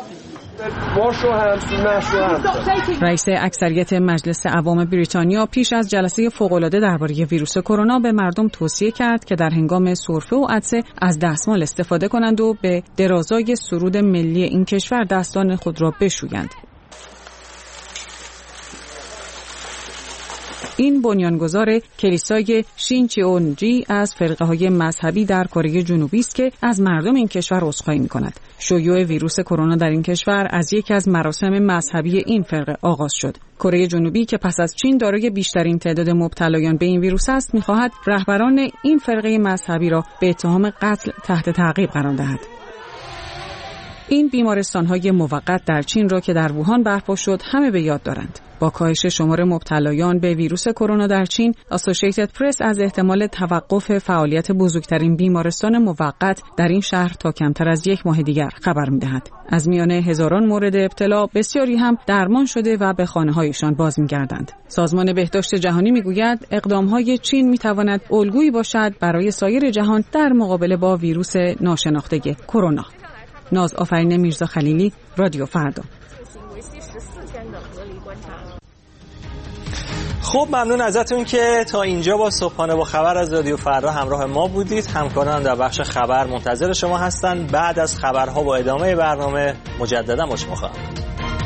Speaker 14: رئیس اکثریت مجلس عوام بریتانیا پیش از جلسه فوق‌العاده درباره ویروس کرونا به مردم توصیه کرد که در هنگام سرفه و عطسه از دستمال استفاده کنند و به درازای سرود ملی این کشور دستان خود را بشویند. این بنیانگذار کلیسای شینچیونجی از فرقه‌های مذهبی در کره جنوبی است که از مردم این کشور عذرخواهی می‌کند. شیوع ویروس کرونا در این کشور از یکی از مراسم مذهبی این فرقه آغاز شد. کره جنوبی که پس از چین دارای بیشترین تعداد مبتلایان به این ویروس است، می‌خواهد رهبران این فرقه مذهبی را به اتهام قتل تحت تعقیب قرار دهد. این بیمارستان‌های موقت در چین را که در ووهان برپا شد همه به یاد دارند. با کاهش شمار مبتلایان به ویروس کرونا در چین، اسوسییتد پرس از احتمال توقف فعالیت بزرگترین بیمارستان موقت در این شهر تا کمتر از 1 ماه دیگر خبر می‌دهد. از میان هزاران مورد ابتلا، بسیاری هم درمان شده و به خانه‌هایشان باز می‌گردند. سازمان بهداشت جهانی می‌گوید اقدام‌های چین می‌تواند الگویی باشد برای سایر جهان در مقابله با ویروس ناشناخته کرونا. ناز آفرین میرزا خلیلی، رادیو فردا.
Speaker 6: خب ممنون ازتون که تا اینجا با صبحانه با خبر از رادیو فردا همراه ما بودید. همکاران در بخش خبر منتظر شما هستند. بعد از خبرها با ادامه برنامه مجددا با شما خواهم بود.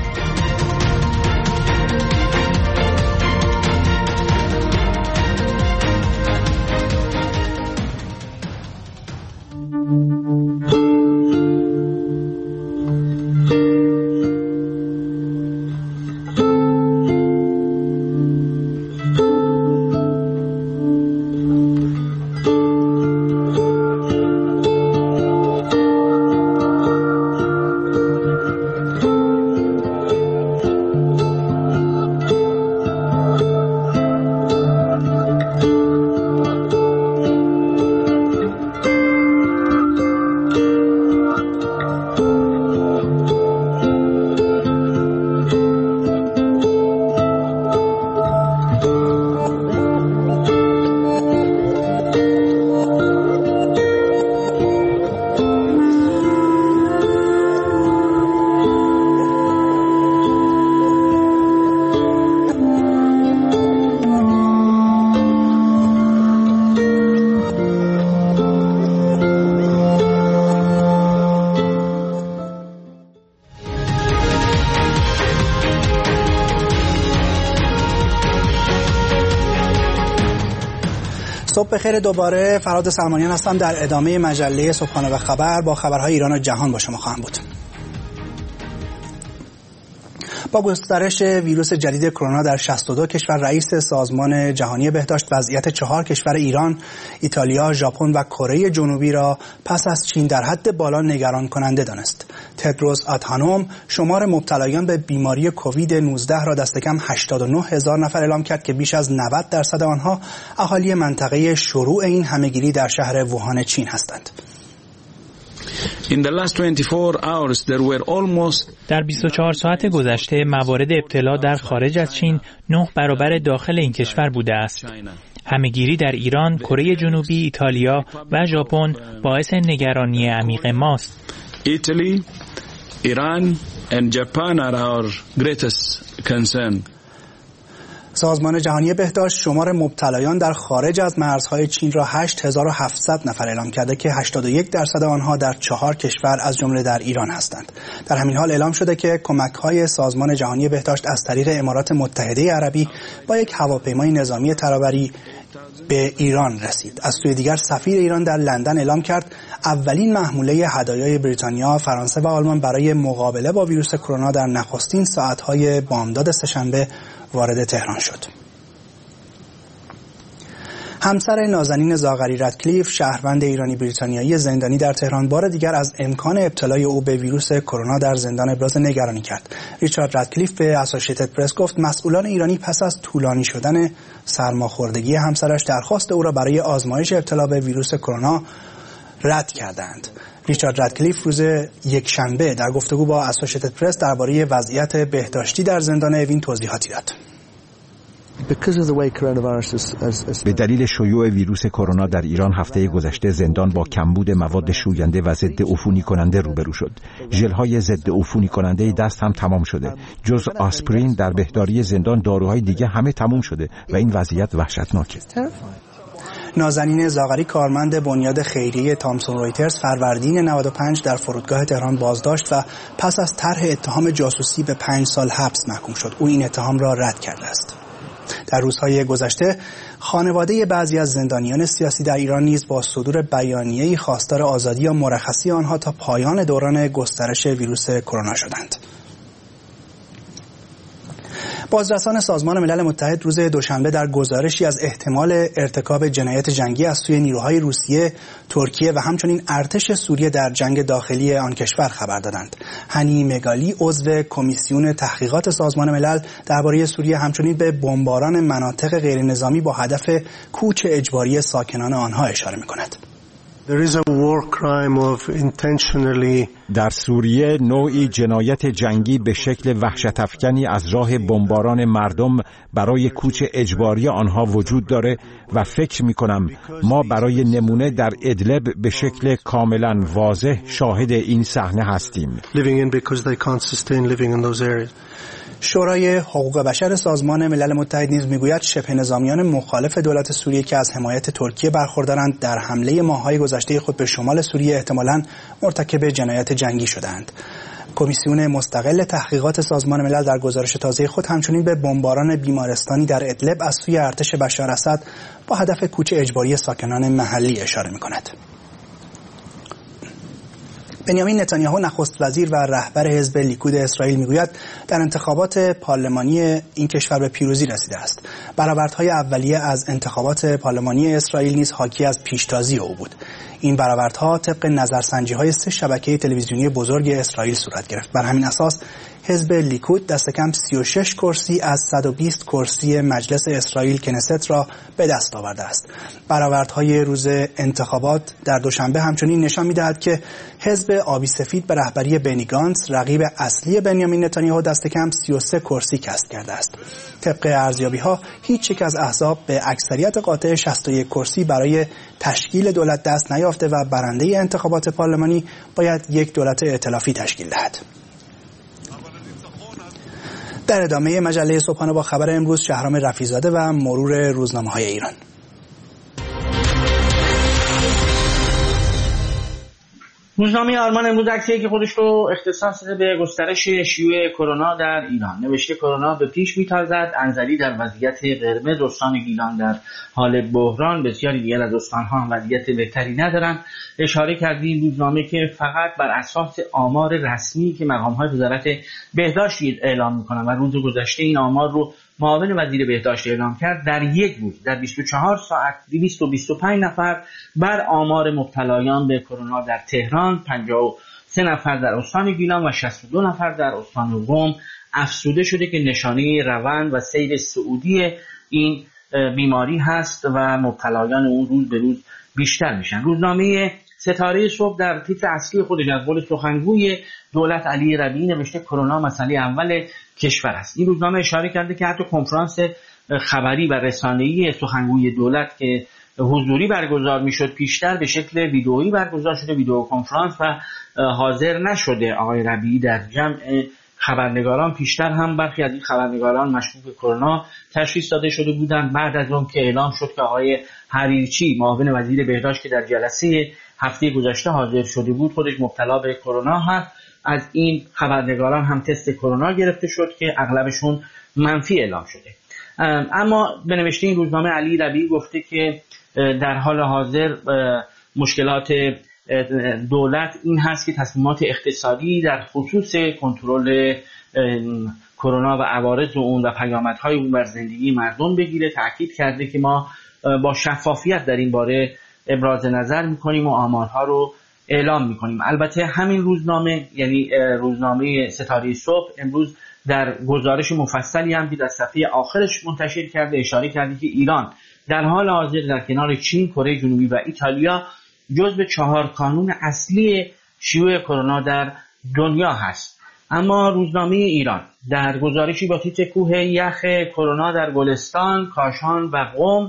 Speaker 1: صبح بخیر. دوباره فرهاد سلمانیان هستم. در ادامه مجله صبحانه و خبر با خبرهای ایران و جهان با شما خواهم بود. با گسترش ویروس جدید کرونا در 62 کشور، رئیس سازمان جهانی بهداشت وضعیت 4 کشور ایران، ایتالیا، ژاپن و کره جنوبی را پس از چین در حد بالا نگران کننده دانست. تدروس آدهانوم شمار مبتلایان به بیماری کووید 19 را دست کم 89,000 نفر اعلام کرد که بیش از 90% آنها اهالی منطقه شروع این همهگیری در شهر ووهان چین هستند.
Speaker 2: در 24 ساعت گذشته موارد ابتلا در خارج از چین 9 برابر داخل این کشور بوده است. همهگیری در ایران، کره جنوبی، ایتالیا و ژاپن باعث نگرانی عمیق ماست.
Speaker 3: Italy, Iran and Japan are our greatest concern.
Speaker 1: سازمان جهانی بهداشت شمار مبتلایان در خارج از مرزهای چین را 8700 نفر اعلام کرده که 81% آنها در 4 کشور از جمله در ایران هستند. در همین حال اعلام شده که کمک‌های سازمان جهانی بهداشت از طریق امارات متحده عربی با یک هواپیمای نظامی ترابری به ایران رسید. از سوی دیگر سفیر ایران در لندن اعلام کرد اولین محموله هدایای بریتانیا، فرانسه و آلمان برای مقابله با ویروس کرونا در نخستین ساعت‌های بامداد سه‌شنبه وارد تهران شد. همسر نازنین زاغری رادکلیف، شهروند ایرانی بریتانیایی زندانی در تهران، بار دیگر از امکان ابتلای او به ویروس کرونا در زندان ابراز نگرانی کرد. ریچارد رادکلیف به اسوسییتد پرس گفت مسئولان ایرانی پس از طولانی شدن سرماخوردگی همسرش درخواست او را برای آزمایش ابتلا به ویروس کرونا رد کردند. ریچارد رادکلیف روز یکشنبه در گفتگو با اسوسییتد پرس درباره وضعیت بهداشتی در زندان اوین توضیحاتی داد.
Speaker 4: به دلیل شیوع ویروس کرونا در ایران هفته گذشته زندان با کمبود مواد شوینده و ضد عفونی کننده روبرو شد. ژل‌های ضد عفونی کننده دست هم تمام شده. جز آسپرین در بهداری زندان داروهای دیگه همه تموم شده و این وضعیت وحشتناکه.
Speaker 1: نازنین زاغری، کارمند بنیاد خیریه تامسون رویترز، فروردین 95 در فرودگاه تهران بازداشت و پس از طرح اتهام جاسوسی به 5 سال حبس محکوم شد. او این اتهام را رد کرده است. در روزهای گذشته خانواده بعضی از زندانیان سیاسی در ایران نیز با صدور بیانیه‌ای خواستار آزادی یا مرخصی آنها تا پایان دوران گسترش ویروس کرونا شدند. بازرسان سازمان ملل متحد روز دوشنبه در گزارشی از احتمال ارتکاب جنایت جنگی از سوی نیروهای روسیه، ترکیه و همچنین ارتش سوریه در جنگ داخلی آن کشور خبر دادند. هنی مگالی، عضو کمیسیون تحقیقات سازمان ملل درباره سوریه، همچنین به بمباران مناطق غیرنظامی با هدف کوچ اجباری ساکنان آنها اشاره می‌کند.
Speaker 4: در سوریه نوعی جنایت جنگی به شکل وحشت‌افکنی از راه بمباران مردم برای کوچ اجباری آنها وجود داره و فکر می‌کنم ما برای نمونه در ادلب به شکل کاملا واضح شاهد این صحنه هستیم.
Speaker 1: شورای حقوق بشر سازمان ملل متحد نیز میگوید شبه نظامیان مخالف دولت سوریه که از حمایت ترکیه برخوردارند در حمله ماه‌های گذشته خود به شمال سوریه احتمالاً مرتکب جنایت جنگی شدند. کمیسیون مستقل تحقیقات سازمان ملل در گزارش تازه خود همچنین به بمباران بیمارستانی در ادلب از سوی ارتش بشار اسد با هدف کوچ اجباری ساکنان محلی اشاره می‌کند. بنیامین نتانیاهو نخست وزیر و رهبر حزب لیکود اسرائیل میگوید در انتخابات پارلمانی این کشور به پیروزی رسیده است. برآوردهای اولیه از انتخابات پارلمانی اسرائیل نیز حاکی از پیشتازی او بود. این برآوردها طبق نظرسنجی‌های 3 شبکه تلویزیونی بزرگ اسرائیل صورت گرفت. بر همین اساس حزب لیکود دست کم 36 کرسی از 120 کرسی مجلس اسرائیل کنست را به دست آورده است. برآوردهای روز انتخابات در دوشنبه همچنین نشان می‌دهد که حزب آبی سفید به رهبری بنی گانتز، رقیب اصلی بنیامین نتانیاهو، دست کم 33 کرسی کسب کرده است. طبق ارزیابی‌ها هیچ یک از احزاب به اکثریت قاطع 61 کرسی برای تشکیل دولت دست نیافته و برنده انتخابات پارلمانی باید یک دولت ائتلافی تشکیل دهد. در ادامه مجله صبحانه با خبر امروز، شهرام رفیع‌زاده و مرور روزنامه‌های ایران.
Speaker 5: روزنامه آلمان امروز عکسی که خودش رو اختصاص داده به گسترش شیوع کرونا در ایران نوشته کرونا به پیش میتازد، انزلی در وضعیت قرمز، استان گیلان در حال بحران، بسیاری دیگر از استان‌ها هم وضعیت بهتری ندارند. اشاره کردیم روزنامه که فقط بر اساس آمار رسمی که مقام‌های وزارت بهداشت اعلام می‌کنند و روز گذشته این آمار رو معاون وزیر بهداشت اعلام کرد، در یک روز در 24 ساعت 225 نفر بر آمار مبتلایان به کرونا در تهران، 53 نفر در استان گیلان و 62 نفر در استان قم افزوده شده که نشانه روند و سیر صعودی این بیماری هست و مبتلایان اون روز به روز بیشتر میشن. روزنامه ستاره صبح در تیتر اصلی خودش از قول سخنگوی دولت علی ربیعی نوشته کرونا مسئله اول کشور است. این روزنامه اشاره کرده که حتی کنفرانس خبری و رسانه‌ای سخنگوی دولت که حضوری برگزار میشد پیشتر به شکل ویدئویی برگزار شده، ویدئو کنفرانس، و حاضر نشده آقای ربیعی در جمع خبرنگاران. پیشتر هم برخی از این خبرنگاران مشکوک کرونا تشخیص داده شده بودند. بعد از اون که اعلام شد که آقای حریرچی معاون وزیر بهداشت که در جلسه هفته گذشته حاضر شده بود خودش مبتلا به کرونا هست، از این خبرنگاران هم تست کرونا گرفته شد که اغلبشون منفی اعلام شده. اما به نوشته این روزنامه علی ربیعی گفته که در حال حاضر مشکلات دولت این هست که تصمیمات اقتصادی در خصوص کنترل کرونا و عوارض اون و پیامدهای اون بر زندگی مردم بگیره. تاکید کرده که ما با شفافیت در این باره ابراز نظر میکنیم و آمارها رو اعلام میکنیم. البته همین روزنامه، یعنی روزنامه ستاره صبح، امروز در گزارش مفصلی هم که در صفحه آخرش منتشر کرده اشاره کرده که ایران در حال حاضر در کنار چین، کره جنوبی و ایتالیا جزو 4 کانون اصلی شیوع کرونا در دنیا هست. اما روزنامه ایران در گزارشی با تیتر کوه یخ کرونا در گلستان، کاشان و قم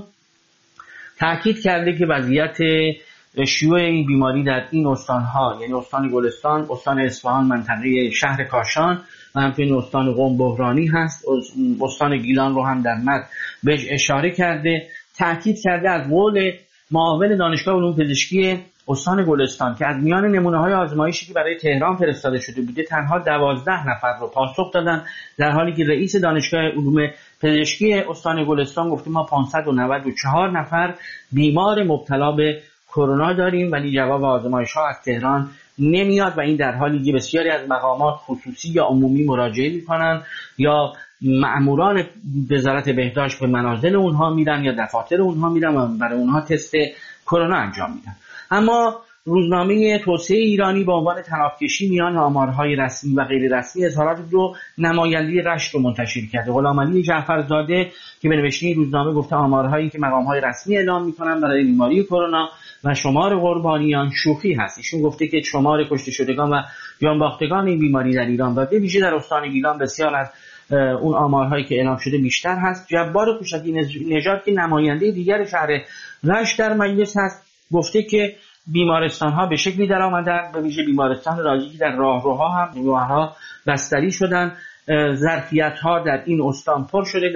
Speaker 5: تاکید کرده که وضعیت شیوع این بیماری در این استان‌ها، یعنی استان گلستان، استان اصفهان، منطقه شهر کاشان و همچنین استان قم بحرانی هست. استان گیلان رو هم در متن بهش اشاره کرده. تاکید کرده از قول معاون دانشگاه علوم پزشکی استان گلستان که از میان نمونه‌های آزمایشی که برای تهران فرستاده شده بوده تنها 12 نفر رو پاسخ دادن، در حالی که رئیس دانشگاه علوم پزشکی استان گلستان گفته ما 594 نفر بیمار مبتلا به کرونا داریم ولی جواب آزمایش‌ها از تهران نمیاد و این در حالی که بسیاری از مقامات خصوصی یا عمومی مراجعه می‌کنن یا مأموران وزارت بهداشت به منازل اونها میرن یا دفاتر اونها میرن و برای اونها تست کرونا انجام میدن. اما روزنامه توسعه ایرانی با عنوان طرفکشی میان آمارهای رسمی و غیر رسمی اظهارات رو نماینده رشت رو منتشر کرده. غلامعلی جعفرزاده که به نوشته روزنامه گفته آمارهایی که مقامهای رسمی اعلام میکنن برای بیماری کرونا و شمار قربانیان شوخی هست. ایشون گفته که شمار کشته شدگان و جان باختگان این بیماری در ایران و به ویژه در استان گیلان بسیار از اون آمارهایی که اعلام شده بیشتر هست. جبار کوچکی نژاد که نماینده دیگر شهر رشت در مجلس هست گفته که بیمارستان‌ها به شکلی در آمدن، به ویژه بیمارستان راجی که در راهروها هم بیمارها بستری شدن. ظرفیت‌ها در این استان پر شده.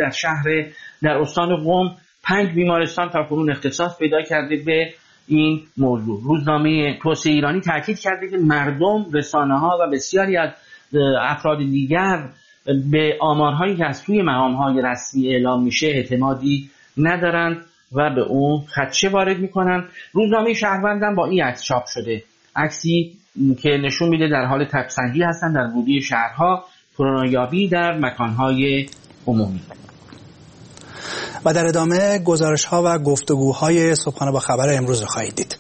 Speaker 5: در استان قم 5 بیمارستان تا کنون اختصاص پیدا کرده به این موضوع. روزنامه توسعه ایرانی تاکید کرده که مردم، رسانه‌ها و بسیاری از افراد دیگر به آمارهایی که از سوی مقام‌های رسمی اعلام میشه اعتمادی ندارند و به اون خدشه وارد میکنن. روزنامه شهروندم با این عکس چاپ شده، عکسی که نشون میده در حال تبسنجی هستن در بودی شهرها، کرونایابی در مکانهای عمومی.
Speaker 1: و در ادامه گزارش‌ها و گفتگوهای صبحانه با خبر امروز رو خواهید دید.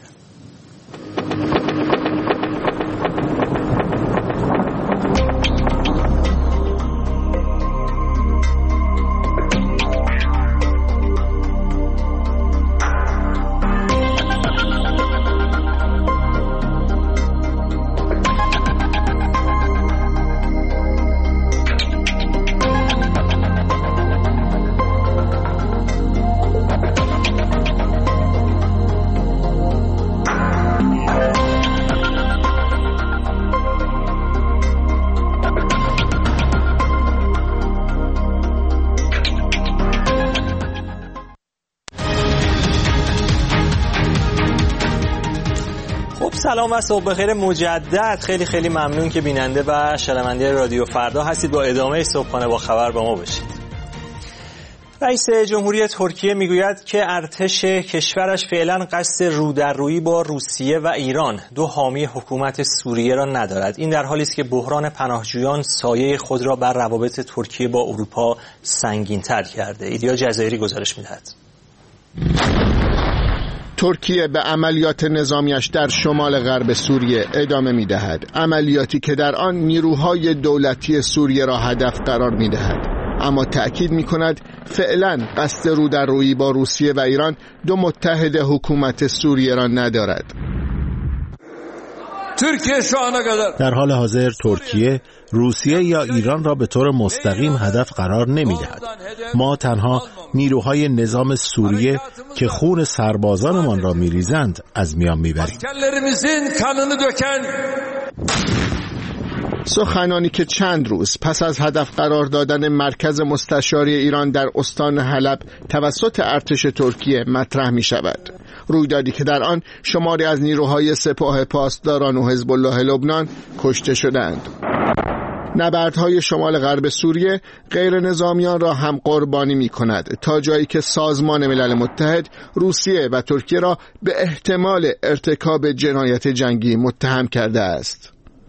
Speaker 6: سلام و صبح بخیر مجدد. خیلی ممنون که بیننده و شنونده رادیو فردا هستید. با ادامه صبحانه با خبر با ما باشید. رئیس جمهوری ترکیه میگوید که ارتش کشورش فعلا قصد رودررویی با روسیه و ایران، دو حامی حکومت سوریه را ندارد. این در حالی است که بحران پناهجویان سایه خود را بر روابط ترکیه با اروپا سنگین‌تر کرده. ایدیا جزایری گزارش می‌دهد.
Speaker 17: ترکیه به عملیات نظامیش در شمال غرب سوریه ادامه می‌دهد. عملیاتی که در آن نیروهای دولتی سوریه را هدف قرار می‌دهد. اما تأکید می‌کند فعلا قصد رودررویی با روسیه و ایران، دو متحد حکومت سوریه را ندارد.
Speaker 18: در حال حاضر ترکیه روسیه یا ایران را به طور مستقیم هدف قرار نمی‌دهد. ما تنها نیروهای نظام سوریه که خون سربازانمان را می‌ریزند از میان می‌بریم.
Speaker 17: سخنانی که چند روز پس از هدف قرار دادن مرکز مستشاری ایران در استان حلب توسط ارتش ترکیه مطرح می شود. رویدادی که در آن شماری از نیروهای سپاه پاسداران و حزب الله لبنان کشته شدند. نبردهای شمال غرب سوریه غیر نظامیان را هم قربانی می کند، تا جایی که سازمان ملل متحد روسیه و ترکیه را به احتمال ارتکاب جنایت جنگی متهم کرده است.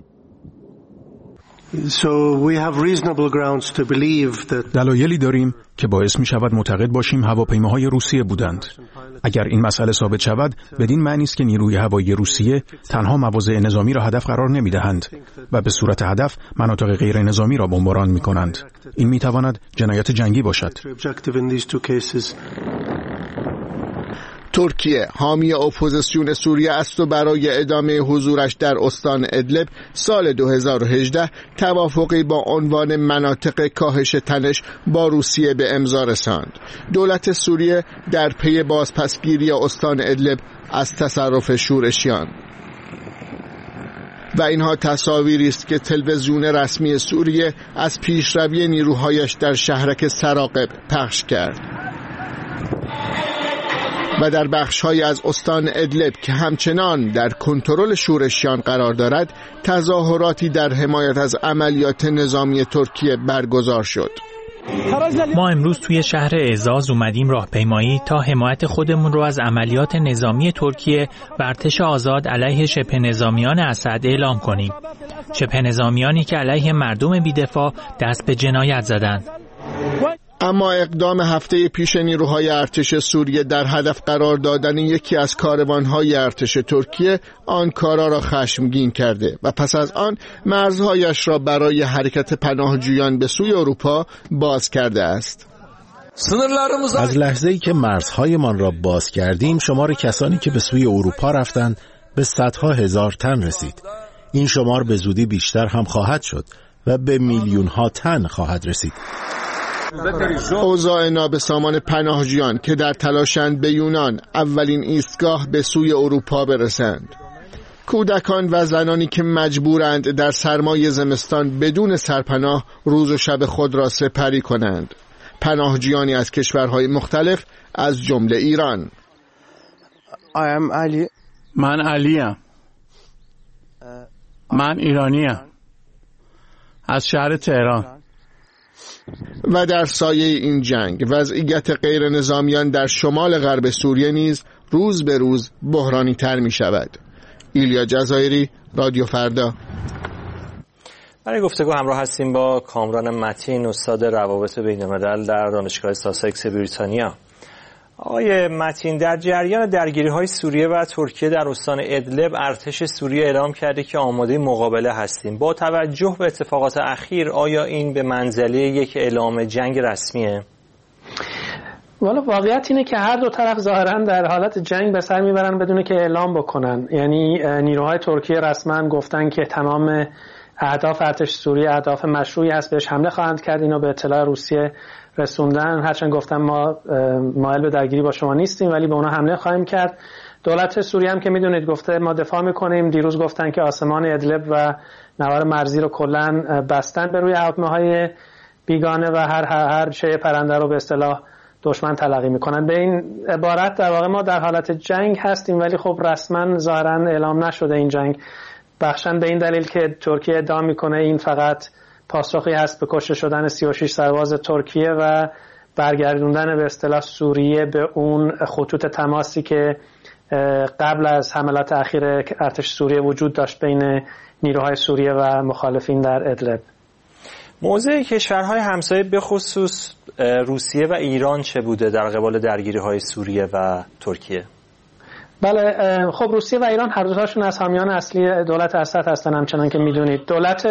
Speaker 19: دلایلی داریم که باعث می شود معتقد باشیم هواپیماهای روسیه بودند. اگر این مسئله ثابت شود، بدین معنی است که نیروی هوایی روسیه تنها مواضع نظامی را هدف قرار نمی دهند و به صورت هدف مناطق غیر نظامی را بمباران می کنند. این می تواند جنایت جنگی باشد.
Speaker 17: ترکیه حامی اپوزیسیون سوریه است و برای ادامه حضورش در استان ادلب سال 2018 توافقی با عنوان مناطق کاهش تنش با روسیه به امضا رساند. دولت سوریه در پی بازپسگیری استان ادلب از تصرف شورشیان. و اینها تصاویری است که تلویزیون رسمی سوریه از پیشروی نیروهایش در شهرک سراقب پخش کرد. و در بخش‌های از استان ادلب که همچنان در کنترل شورشیان قرار دارد، تظاهراتی در حمایت از عملیات نظامی ترکیه برگزار شد.
Speaker 2: ما امروز توی شهر اعزاز اومدیم راهپیمایی تا حمایت خودمون رو از عملیات نظامی ترکیه و ارتش آزاد علیه شبه نظامیان اسد اعلام کنیم. شبه نظامیانی که علیه مردم بی‌دفاع دست به جنایت زدند.
Speaker 17: اما اقدام هفته پیش نیروهای ارتش سوریه در هدف قرار دادن یکی از کاروانهای ارتش ترکیه آن کارا را خشمگین کرده و پس از آن مرزهایش را برای حرکت پناهجویان به سوی اروپا باز کرده است.
Speaker 18: از لحظه‌ای که مرزهایمان را باز کردیم، شمار کسانی که به سوی اروپا رفتند به صدها هزار تن رسید. این شمار به زودی بیشتر هم خواهد شد و به میلیون‌ها تن خواهد رسید.
Speaker 17: اوضاع نابسامان پناهجویان که در تلاشند به یونان، اولین ایستگاه به سوی اروپا برسند. کودکان و زنانی که مجبورند در سرمای زمستان بدون سرپناه روز و شب خود را سپری کنند. پناهجویانی از کشورهای مختلف از جمله ایران.
Speaker 9: من علیم. من ایرانیم. از شهر تهران.
Speaker 17: و در سایه این جنگ وضعیت غیر نظامیان در شمال غرب سوریه نیز روز به روز بحرانی تر می شود. ایلیا جزایری، رادیو فردا.
Speaker 6: برای گفتگو همراه هستیم با کامران متین، استاد روابط بین‌الملل در دانشگاه ساسکس بریتانیا. آقای متین، در جریان درگیری‌های سوریه و ترکیه در استان ادلب، ارتش سوریه اعلام کرده که آماده مقابله هستیم. با توجه به اتفاقات اخیر، آیا این به منزله یک اعلام جنگ رسمیه؟
Speaker 20: والا واقعیت اینه که هر دو طرف ظاهراً در حالت جنگ به سر میبرن بدون که اعلام بکنن. یعنی نیروهای ترکیه رسما گفتن که تمام اهداف ارتش سوریه اهداف مشروعی هست، بهش حمله خواهند کرد. اینو به اطلاع روسیه رسوندن، هرچند گفتن ما مایل به درگیری با شما نیستیم ولی به اونا حمله خواهیم کرد. دولت سوریه هم که میدونید گفته ما دفاع میکنیم. دیروز گفتن که آسمان ادلب و نوار مرزی رو کلاً بستن به روی هواپیماهای بیگانه و هر شی پرنده رو به اصطلاح دشمن تلقی میکنن. به این عبارت در واقع ما در حالت جنگ هستیم، ولی خب رسما ظاهرا اعلام نشده این جنگ، بخشن به این دلیل که ترکیه ادعا میکنه این فقط پاسخی هست به کشته شدن 36 سرباز ترکیه و برگردوندن به اصطلاح سوریه به اون خطوط تماسی که قبل از حملات اخیر ارتش سوریه وجود داشت بین نیروهای سوریه و مخالفین در ادلب.
Speaker 6: موضع کشورهای همسایه به خصوص روسیه و ایران چه بوده در قبال درگیری‌های سوریه و ترکیه؟
Speaker 20: بله، خب روسیه و ایران هر دوتاشون از حامیان اصلی دولت اسد هستن. همچنان که میدونید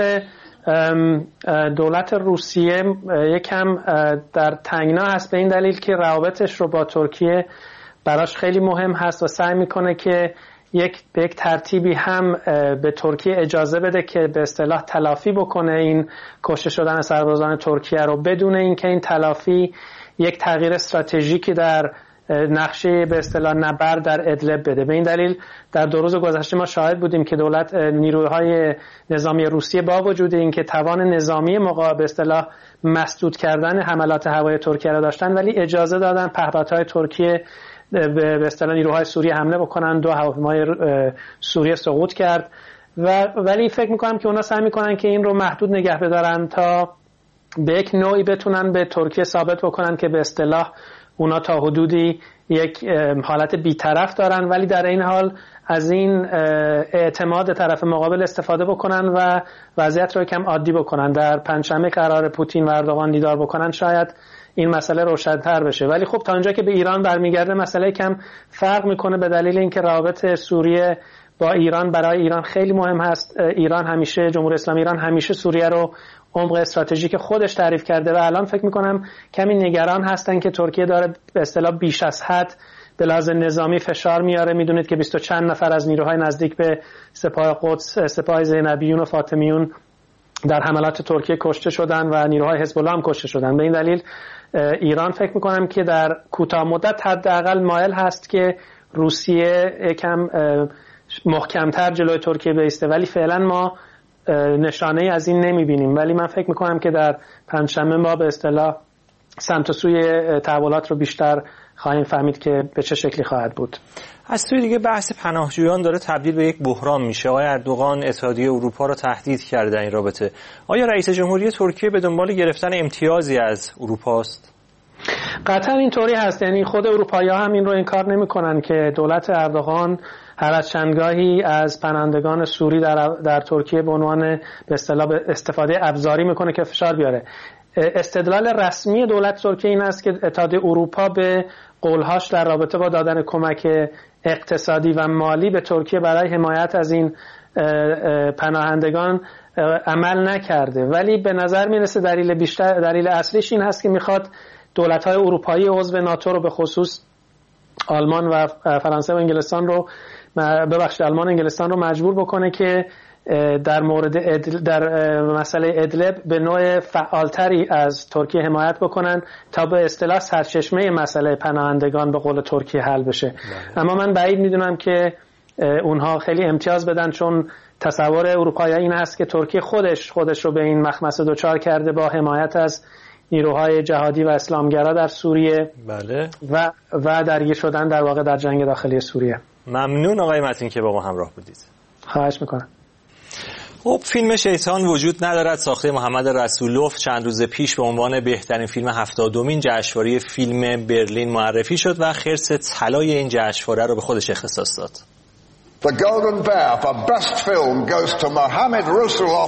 Speaker 20: دولت روسیه یکم در تنگنا هست به این دلیل که روابطش رو با ترکیه براش خیلی مهم هست و سعی میکنه که به یک ترتیبی هم به ترکیه اجازه بده که به اصطلاح تلافی بکنه این کشته شدن سربازان ترکیه رو، بدون اینکه این تلافی یک تغییر استراتژیکی در نقشه به اصطلاح نبرد در ادلب بده. به این دلیل در 2 روز گذشته ما شاهد بودیم که نیروهای نظامی روسیه با وجود اینکه توان نظامی به اصطلاح مسدود کردن حملات هوایی ترکیه را داشتن، ولی اجازه دادن پهپادهای ترکیه به اصطلاح نیروهای سوریه حمله بکنن. 2 هواپیمای سوریه سقوط کرد ولی فکر میکنم که اونا سعی میکنن که این رو محدود نگه بدارن تا به یک نوعی بتونن به ترکیه ثابت بکنن که به اصطلاح اونا تا حدودی یک حالت بی‌طرف دارن، ولی در این حال از این اعتماد طرف مقابل استفاده بکنن و وضعیت رو کم عادی بکنن. در پنجشنبه قرار پوتین و اردوغان دیدار بکنن، شاید این مسئله روشن‌تر بشه. ولی خب تا اونجا که به ایران برمیگرده مسئله کم فرق میکنه به دلیل اینکه روابط سوریه با ایران برای ایران خیلی مهم هست. ایران همیشه، جمهوری اسلامی ایران همیشه سوریه رو عمق استراتژیک خودش تعریف کرده و الان فکر میکنم کمی نگران هستن که ترکیه داره به اصطلاح بیش از حد به لحاظ نظامی فشار میاره. میدونید که 20 چند نفر از نیروهای نزدیک به سپاه قدس، سپاه زینبیون و فاطمیون در حملات ترکیه کشته شدن و نیروهای حزب الله هم کشته شدن. به این دلیل ایران فکر میکنم که در کوتاه مدت حداقل مایل هست که روسیه یکم محکمتر جلوی ترکیه بایسته، ولی فعلا ما نشانه از این نمیبینیم. ولی من فکر میکنم که در پنجشنبه ما به اصطلاح سمت و سوی تحولات رو بیشتر خواهیم فهمید که به چه شکلی خواهد بود.
Speaker 6: از سوی دیگه بحث پناهجویان داره تبدیل به یک بحران میشه. آقای اردوغان اتحادیه اروپا رو تهدید کرده در این رابطه. آیا رئیس جمهوری ترکیه به دنبال گرفتن امتیازی از اروپا است؟
Speaker 20: قطعا اینطوری هست. یعنی خود اروپایی‌ها هم این رو انکار نمی‌کنن که دولت اردوغان هر از چندگاهی از پناهندگان سوری در ترکیه به عنوان به اصطلاح استفاده ابزاری میکنه که فشار بیاره. استدلال رسمی دولت ترکیه این است که اتحادیه اروپا به قولهاش در رابطه با دادن کمک اقتصادی و مالی به ترکیه برای حمایت از این پناهندگان عمل نکرده، ولی به نظر میرسه دلیل اصلیش این هست که میخواد دولت‌های اروپایی عضو ناتو رو به خصوص آلمان و فرانسه و انگلستان رو آلمان و انگلستان رو مجبور بکنه که در مسئله ادلب به نوع فعالتری از ترکیه حمایت بکنن تا به اصطلاح سرچشمه مسئله پناهندگان به قول ترکیه حل بشه. اما من بعید میدونم که اونها خیلی امتیاز بدن، چون تصور اروپایی این هست که ترکیه خودش رو به این مخمصه دچار کرده با حمایت از نیروهای جهادی و اسلامگرا در سوریه.
Speaker 6: بله.
Speaker 20: و درگیر شدن در واقع در جنگ داخلی سوریه.
Speaker 6: ممنون آقای متین که با ما همراه بودید.
Speaker 20: خواهش میکنم.
Speaker 6: خب فیلم شیطان وجود ندارد ساخته محمد رسولوف چند روز پیش به عنوان بهترین فیلم 70مین جشنواره فیلم برلین معرفی شد و خرس طلای این جشنواره رو به خودش اختصاص داد.
Speaker 21: The Golden Bear for Best Film goes to Mohamed Rasulov.